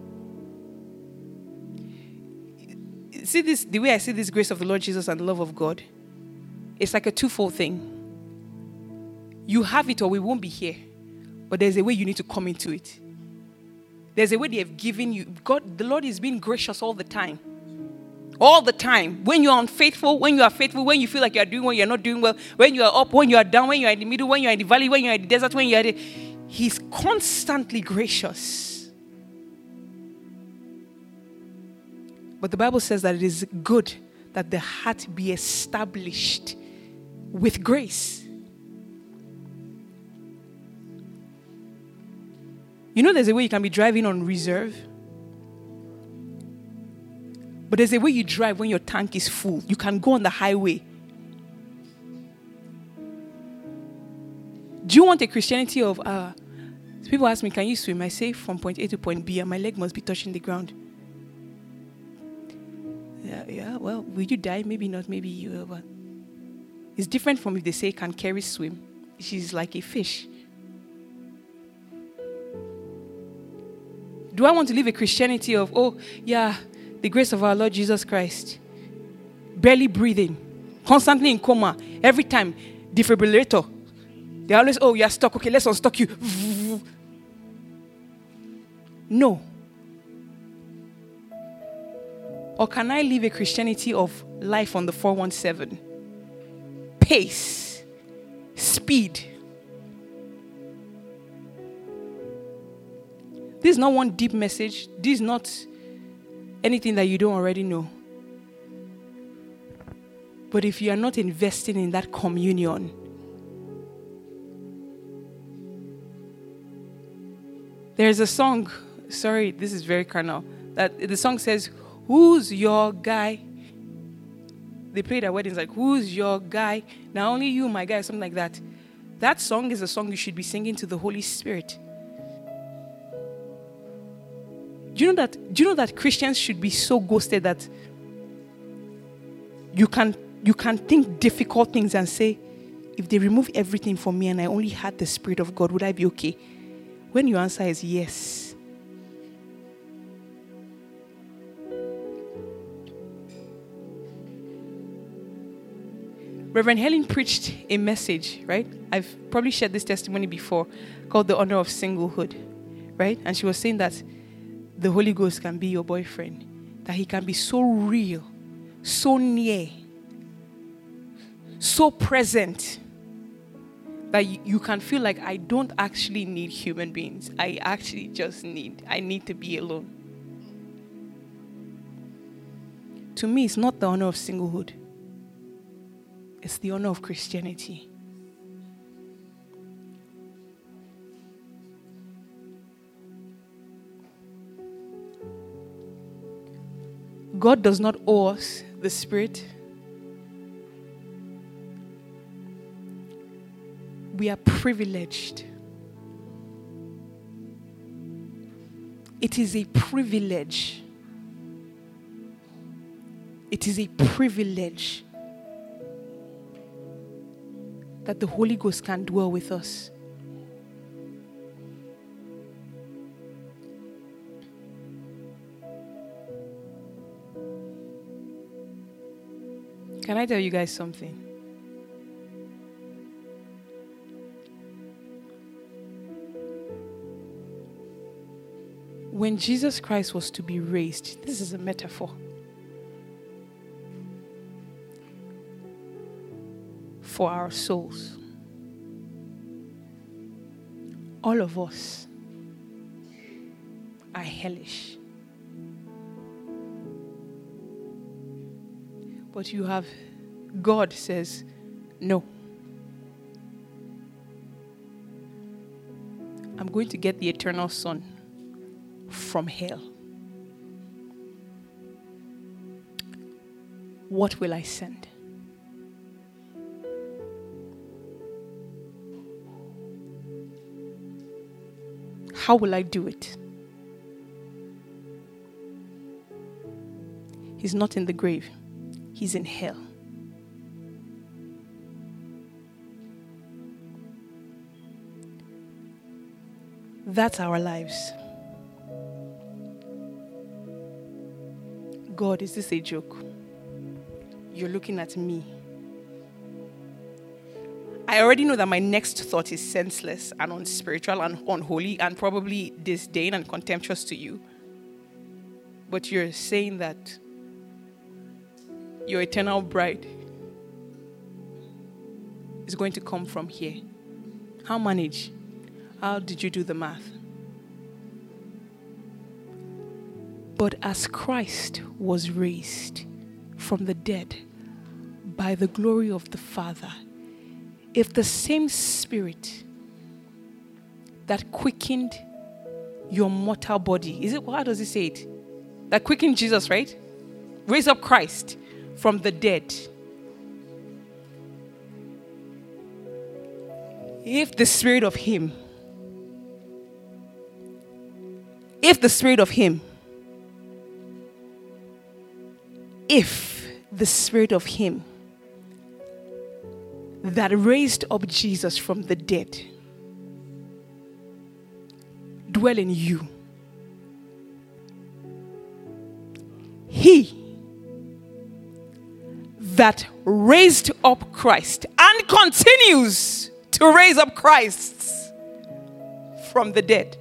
See this, the way I see this grace of the Lord Jesus and the love of God, it's like a twofold thing. You have it or we won't be here. But there's a way you need to come into it. There's a way they have given you. God, the Lord is being gracious all the time. All the time. When you are unfaithful, when you are faithful, when you feel like you are doing well, you're not doing well, when you are up, when you are down, when you are in the middle, when you are in the valley, when you are in the desert, when you are there. He's constantly gracious. But the Bible says that it is good that the heart be established with grace. You know there's a way you can be driving on reserve. But there's a way you drive when your tank is full. You can go on the highway. Do you want a Christianity of, people ask me, can you swim? I say from point A to point B and my leg must be touching the ground. Yeah, well, will you die? Maybe not, maybe you will. But it's different from if they say, can Carrie swim? She's like a fish. Do I want to live a Christianity of, the grace of our Lord Jesus Christ, barely breathing, constantly in coma, every time, defibrillator. They always, you're stuck, okay, let's unstuck you. No. Or can I live a Christianity of life on the 417? Pace, speed. This is not one deep message. This is not anything that you don't already know. But if you are not investing in that communion, there's a song, sorry, this is very carnal, that the song says, who's your guy? They play it at weddings like, who's your guy? Now only you, my guy, something like that. That song is a song you should be singing to the Holy Spirit. Do you know that Christians should be so ghosted that you can think difficult things and say, if they remove everything from me and I only had the Spirit of God, would I be okay? When your answer is yes. Reverend Helen preached a message, right? I've probably shared this testimony before, called The Honor of Singlehood, right? And she was saying that the Holy Ghost can be your boyfriend, that he can be so real, so near, so present, that you can feel like I don't actually need human beings. I actually just need to be alone. To me, it's not the honor of singlehood. It's the honor of Christianity. God does not owe us the Spirit. We are privileged. It is a privilege. It is a privilege that the Holy Ghost can dwell with us. Can I tell you guys something? When Jesus Christ was to be raised, this is a metaphor. For our souls. All of us are hellish. But you have, God says, no. I'm going to get the eternal Son from hell. What will I send? How will I do it? He's not in the grave. He's in hell. That's our lives. God, is this a joke? You're looking at me. I already know that my next thought is senseless and unspiritual and unholy and probably disdain and contemptuous to you. But you're saying that your eternal bride is going to come from here. How manage? How did you do the math? But as Christ was raised from the dead by the glory of the Father, if the same Spirit that quickened your mortal body, how does it say it? That quickened Jesus, right? Raised up Christ from the dead. If the Spirit of Him if the Spirit of Him that raised up Jesus from the dead dwell in you, He that raised up Christ and continues to raise up Christ from the dead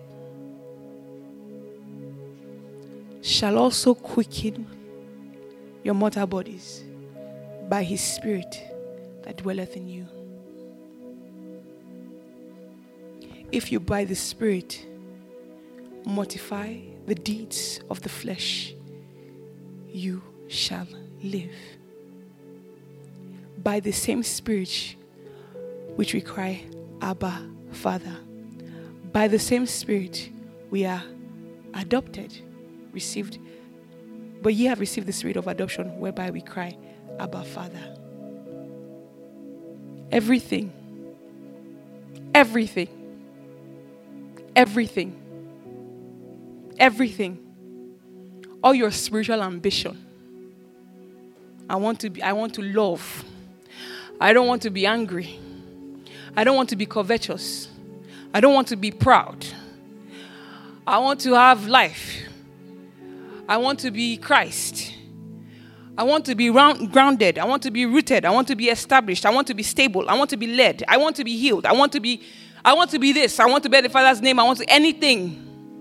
shall also quicken your mortal bodies by His Spirit that dwelleth in you. If you by the Spirit mortify the deeds of the flesh, you shall live. By the same Spirit which we cry, Abba, Father. By the same Spirit we are adopted, received. But ye have received the Spirit of adoption, whereby we cry, Abba, Father. Everything, all your spiritual ambition. I want to love. I don't want to be angry. I don't want to be covetous. I don't want to be proud. I want to have life. I want to be Christ. I want to be grounded. I want to be rooted. I want to be established. I want to be stable. I want to be led. I want to be healed. I want to be this. I want to bear the Father's name. I want to anything.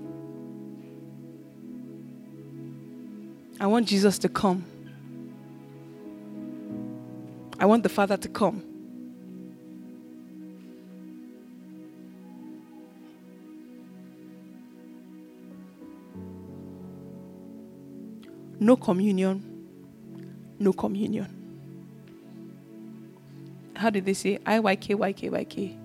I want Jesus to come. I want the Father to come. No communion. No communion. How did they say? IYK.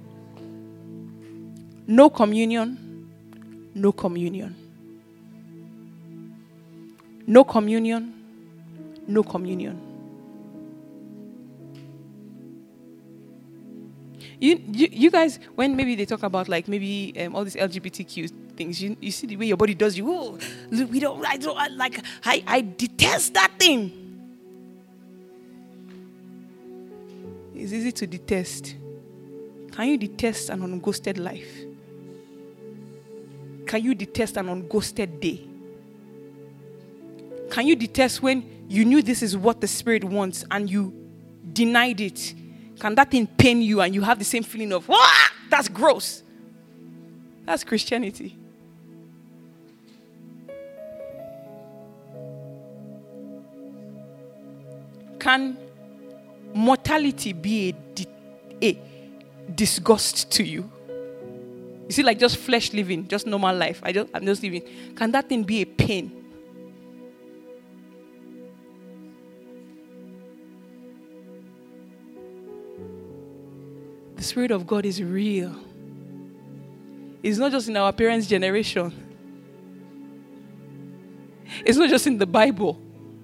No communion. No communion. No communion. No communion. You guys, when maybe they talk about like maybe all these LGBTQ things, you see the way your body does you. Oh, I detest that thing. It's easy to detest. Can you detest an unghosted life? Can you detest an unghosted day? Can you detest when you knew this is what the Spirit wants and you denied it? Can that thing pain you and you have the same feeling of, that's gross? That's Christianity. Can mortality be a disgust to you? You see, like just flesh living, just normal life. I'm just living. Can that thing be a pain? The Spirit of God is real. It's not just in our parents' generation. It's not just in the Bible.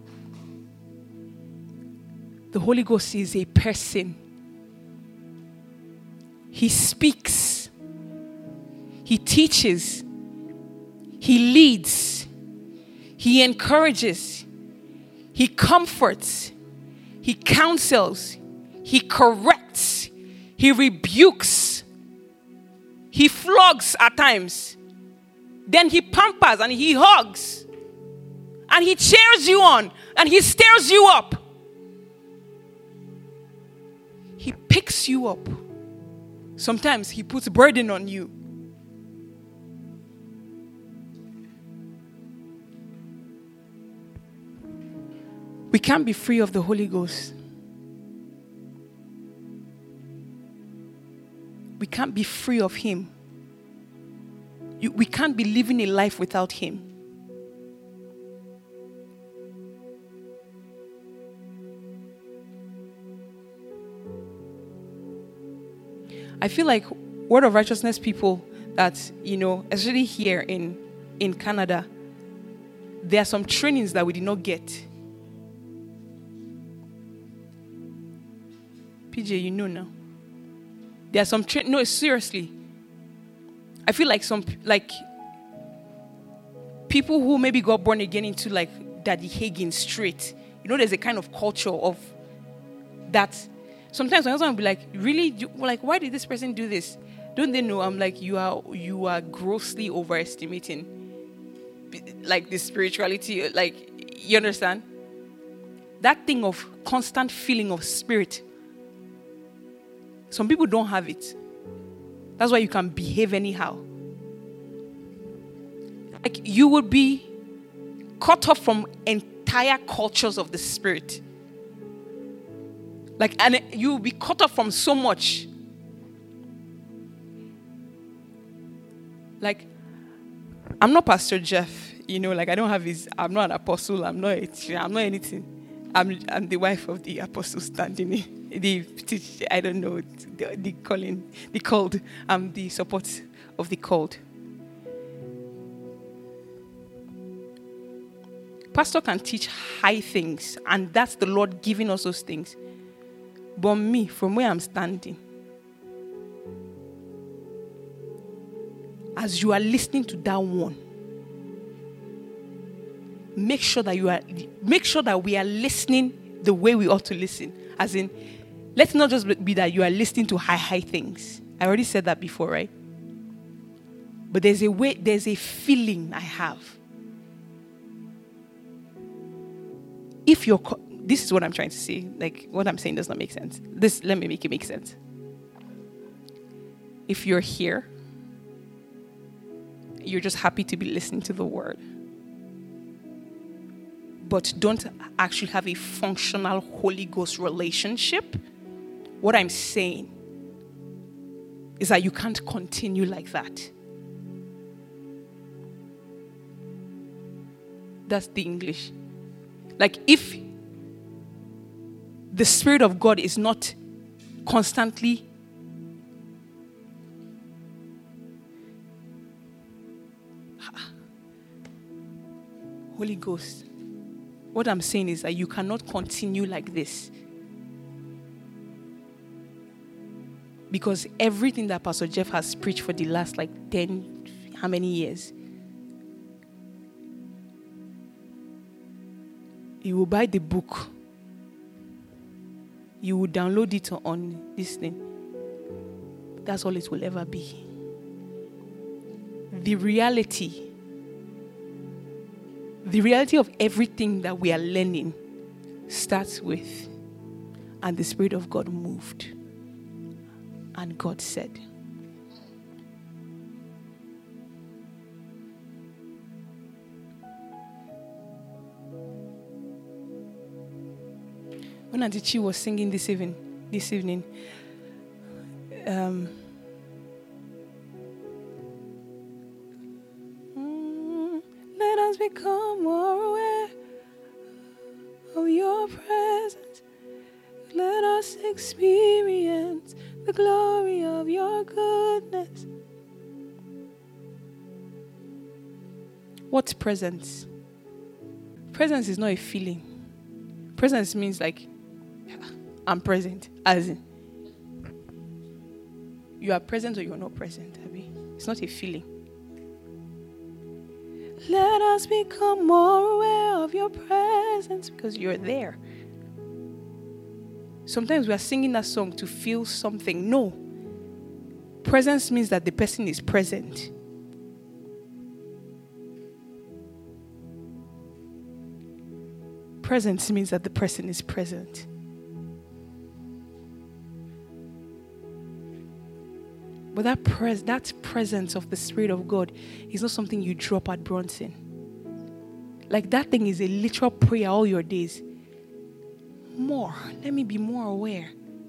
The Holy Ghost is a person. He speaks. He teaches. He leads. He encourages. He comforts. He counsels. He corrects. He rebukes. He flogs at times. Then he pampers and he hugs. And he cheers you on. And he stirs you up. He picks you up. Sometimes he puts burden on you. We can't be free of the Holy Ghost. We can't be free of him. We can't be living a life without him. I feel like Word of Righteousness people that, especially here in Canada, there are some trainings that we did not get. PJ, now. There are some no, seriously. I feel like people who maybe got born again into like Daddy Hagin straight. There's a kind of culture of that. Sometimes when someone will be like, really? Why did this person do this? Don't they know? I'm like, you are grossly overestimating like the spirituality. Like, you understand? That thing of constant feeling of spirit. Some people don't have it. That's why you can behave anyhow. Like, you would be cut off from entire cultures of the spirit. And you will be cut off from so much. Like, I'm not Pastor Jeff, I don't have I'm not an apostle, I'm not anything. I'm the wife of the apostle standing. I don't know, the called. I'm the support of the called. Pastor can teach high things, and that's the Lord giving us those things. But me, from where I'm standing, as you are listening to that one, make sure that we are listening the way we ought to listen. As in, let's not just be that you are listening to high things. I already said that before, right? But there's a feeling I have. This is what I'm trying to say. Like, what I'm saying does not make sense. Let me make it make sense. If you're here, you're just happy to be listening to the word, but don't actually have a functional Holy Ghost relationship, what I'm saying is that you can't continue like that. That's the English. Like, if the Spirit of God is not constantly Holy Ghost, what I'm saying is that you cannot continue like this. Because everything that Pastor Jeff has preached for the last 10, how many years? You will buy the book. You will download it on this thing. That's all it will ever be. The reality The reality of everything that we are learning starts with, and the Spirit of God moved. And God said. When Auntie Chi was singing this evening, let us become more aware of your presence. Let us experience the glory of your goodness. What's presence? Presence is not a feeling. Presence means like, I'm present, as in, you are present or you're not present, Abby. It's not a feeling. Let us become more aware of your presence because you're there. Sometimes we are singing that song to feel something. No. Presence means that the person is present. Presence means that the person is present. But that presence of the Spirit of God is not something you drop at Bronson. Like that thing is a literal prayer all your days. More. Let me be more aware.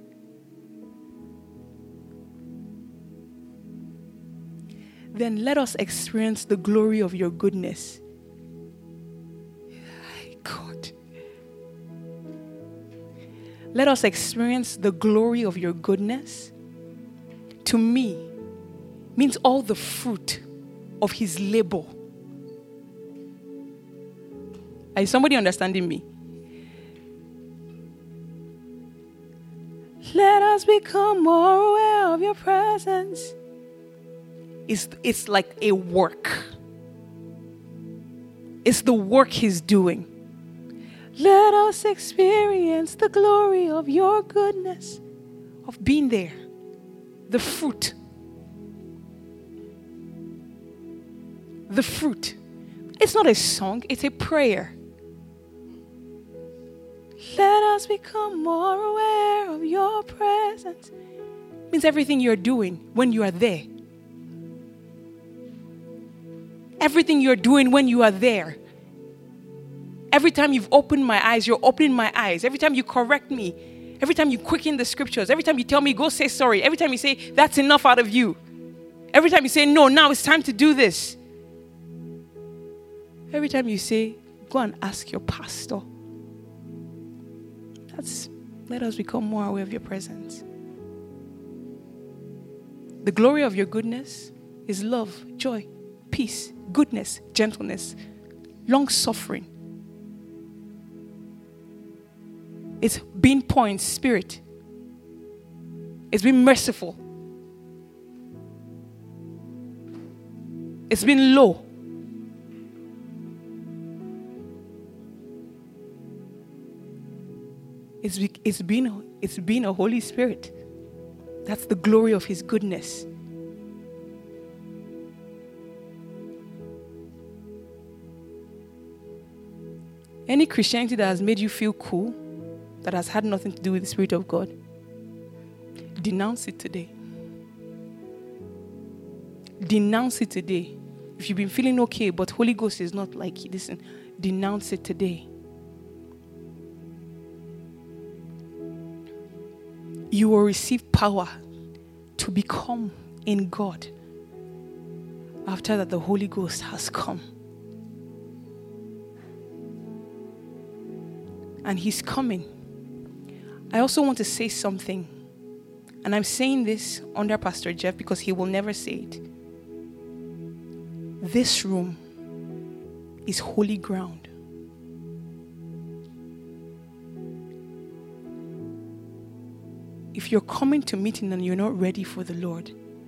Then let us experience the glory of your goodness. God. Let us experience the glory of your goodness. To me, means all the fruit of his labor. Is somebody understanding me? Let us become more aware of your presence. It's like a work. It's the work he's doing. Let us experience the glory of your goodness, of being there. The fruit. The fruit. It's not a song, it's a prayer. Let us become more aware of your presence. It means everything you're doing when you are there. Everything you're doing when you are there. Every time you've opened my eyes, you're opening my eyes. Every time you correct me, every time you quicken the scriptures, every time you tell me, go say sorry, every time you say, that's enough out of you. Every time you say, no, now it's time to do this. Every time you say, go and ask your pastor. Let us become more aware of your presence. The glory of your goodness is love, joy, peace, goodness, gentleness, long-suffering. It's being poor in spirit. It's being merciful. It's being low. It's being a Holy Spirit. That's the glory of his goodness. Any Christianity that has made you feel cool, that has had nothing to do with the Spirit of God, denounce it today. Denounce it today. If you've been feeling okay, but Holy Ghost is not like, listen, denounce it today. You will receive power to become in God after that the Holy Ghost has come. And he's coming. I also want to say something. And I'm saying this under Pastor Jeff because he will never say it. This room is holy ground. If you're coming to meeting and you're not ready for the Lord,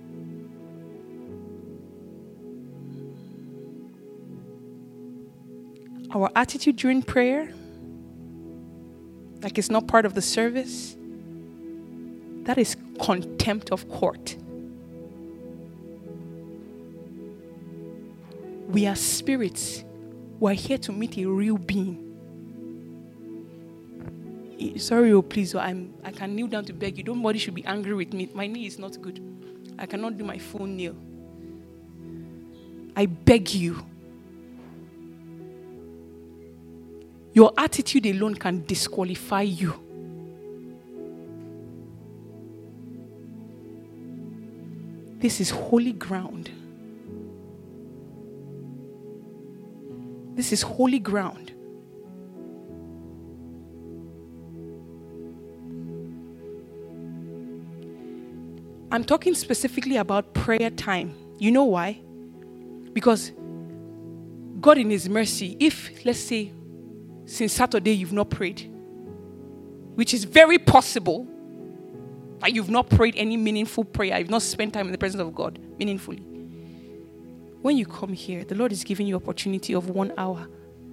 our attitude during prayer, like it's not part of the service, that is contempt of court. We are spirits We're here to meet a real being. Sorry, please, I can kneel down to beg you. Nobody should be angry with me. My knee is not good. I cannot do my full kneel. I beg you. Your attitude alone can disqualify you. This is holy ground. This is holy ground. I'm talking specifically about prayer time. You know why? Because God in His mercy, if, let's say, since Saturday you've not prayed, which is very possible, that you've not prayed any meaningful prayer, you've not spent time in the presence of God meaningfully. When you come here, the Lord is giving you opportunity of 1 hour.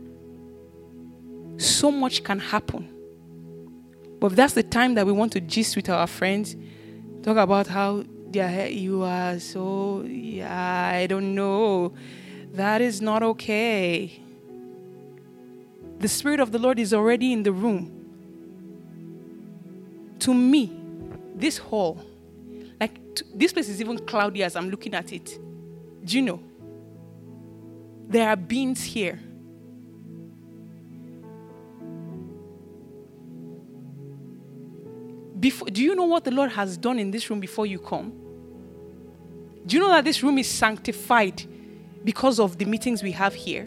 So much can happen. But if that's the time that we want to gist with our friends, talk about how you are so, I don't know. That is not okay. The Spirit of the Lord is already in the room. To me, this hall, this place is even cloudy as I'm looking at it. Do you know? There are beings here. Do you know what the Lord has done in this room before you come? Do you know that this room is sanctified because of the meetings we have here?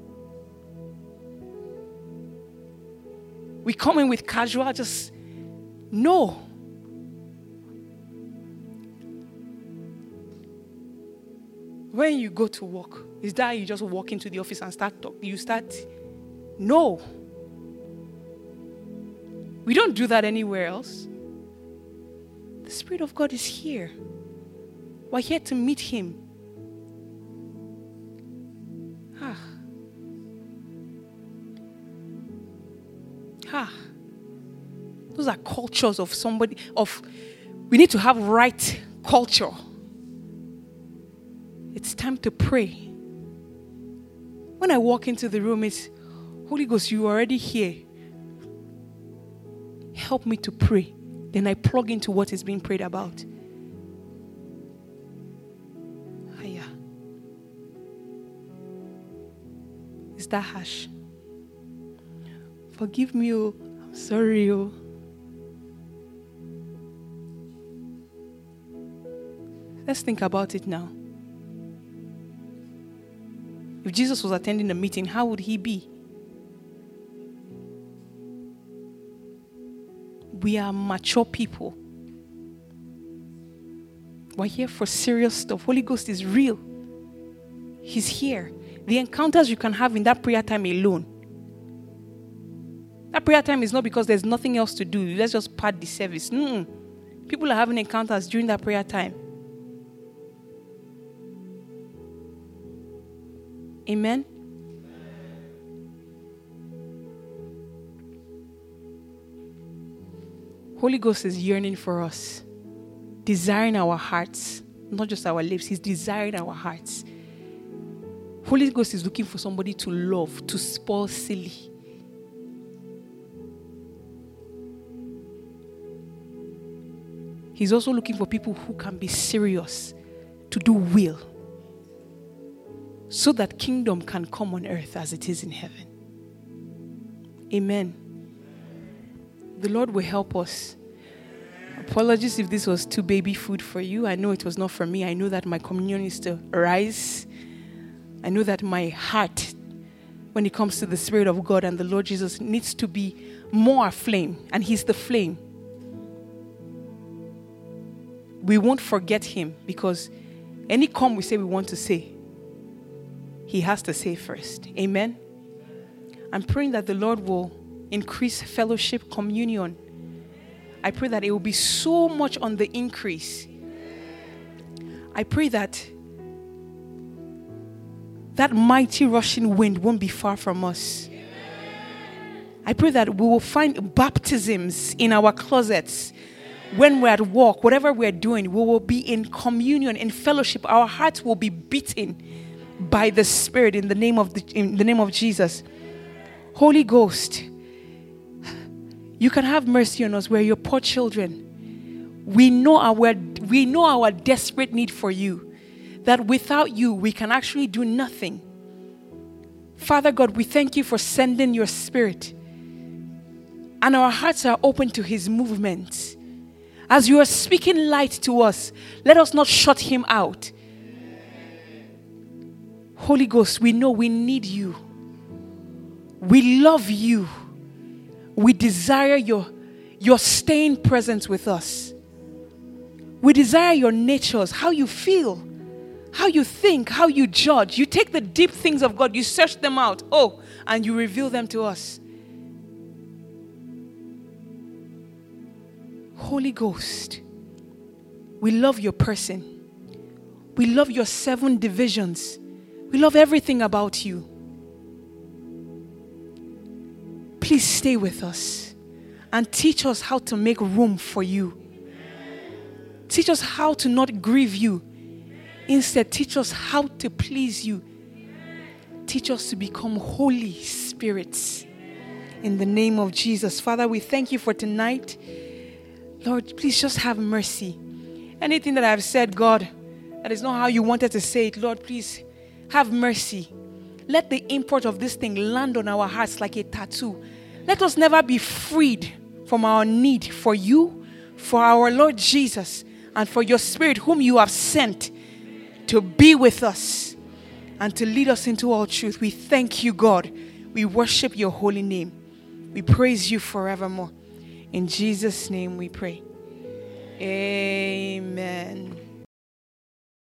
We come in with casual, just no. When you go to work, is that you just walk into the office and start talking? No. We don't do that anywhere else. The Spirit of God is here. We're here to meet Him. Those are cultures of we need to have right culture. It's time to pray. When I walk into the room, it's, Holy Ghost, you are already here. Help me to pray. Then I plug into what is being prayed about. Is that harsh? Forgive me, I'm sorry. Let's think about it now. If Jesus was attending the meeting, how would He be? We are mature people. We're here for serious stuff. Holy Ghost is real. He's here. The encounters you can have in that prayer time alone. That prayer time is not because there's nothing else to do. Let's just pad the service. People are having encounters during that prayer time. Amen? Holy Ghost is yearning for us, desiring our hearts, not just our lips. He's desiring our hearts. Holy Ghost is looking for somebody to love, to spoil silly. He's also looking for people who can be serious, to do will, so that kingdom can come on earth as it is in heaven. Amen. The Lord will help us. Apologies if this was too baby food for you. I know it was not for me. I know that my communion is to rise. I know that my heart, when it comes to the Spirit of God and the Lord Jesus, needs to be more aflame. And He's the flame. We won't forget Him, because any come we say we want to say, He has to say first. Amen. I'm praying that the Lord will increase fellowship, communion. I pray that it will be so much on the increase. I pray that mighty rushing wind won't be far from us. I pray that we will find baptisms in our closets. When we're at work, whatever we're doing, we will be in communion, in fellowship. Our hearts will be beating by the Spirit in the name of Jesus. Holy Ghost, you can have mercy on us. We're your poor children. We know our desperate need for you, that without you we can actually do nothing. Father God, we thank you for sending your Spirit, and our hearts are open to his movements. As you are speaking light to us, let us not shut him out. Holy Ghost, we know we need you. We love you. We desire your staying presence with us. We desire your natures, how you feel, how you think, how you judge. You take the deep things of God, you search them out, and you reveal them to us. Holy Ghost, we love your person. We love your 7 divisions. We love everything about you. Please stay with us and teach us how to make room for you. Teach us how to not grieve you. Instead, teach us how to please you. Teach us to become holy spirits. In the name of Jesus. Father, we thank you for tonight. Lord, please just have mercy. Anything that I've said, God, that is not how you wanted to say it, Lord, please have mercy. Let the import of this thing land on our hearts like a tattoo. Let us never be freed from our need for you, for our Lord Jesus, and for your Spirit whom you have sent to be with us and to lead us into all truth. We thank you, God. We worship your holy name. We praise you forevermore. In Jesus' name we pray. Amen.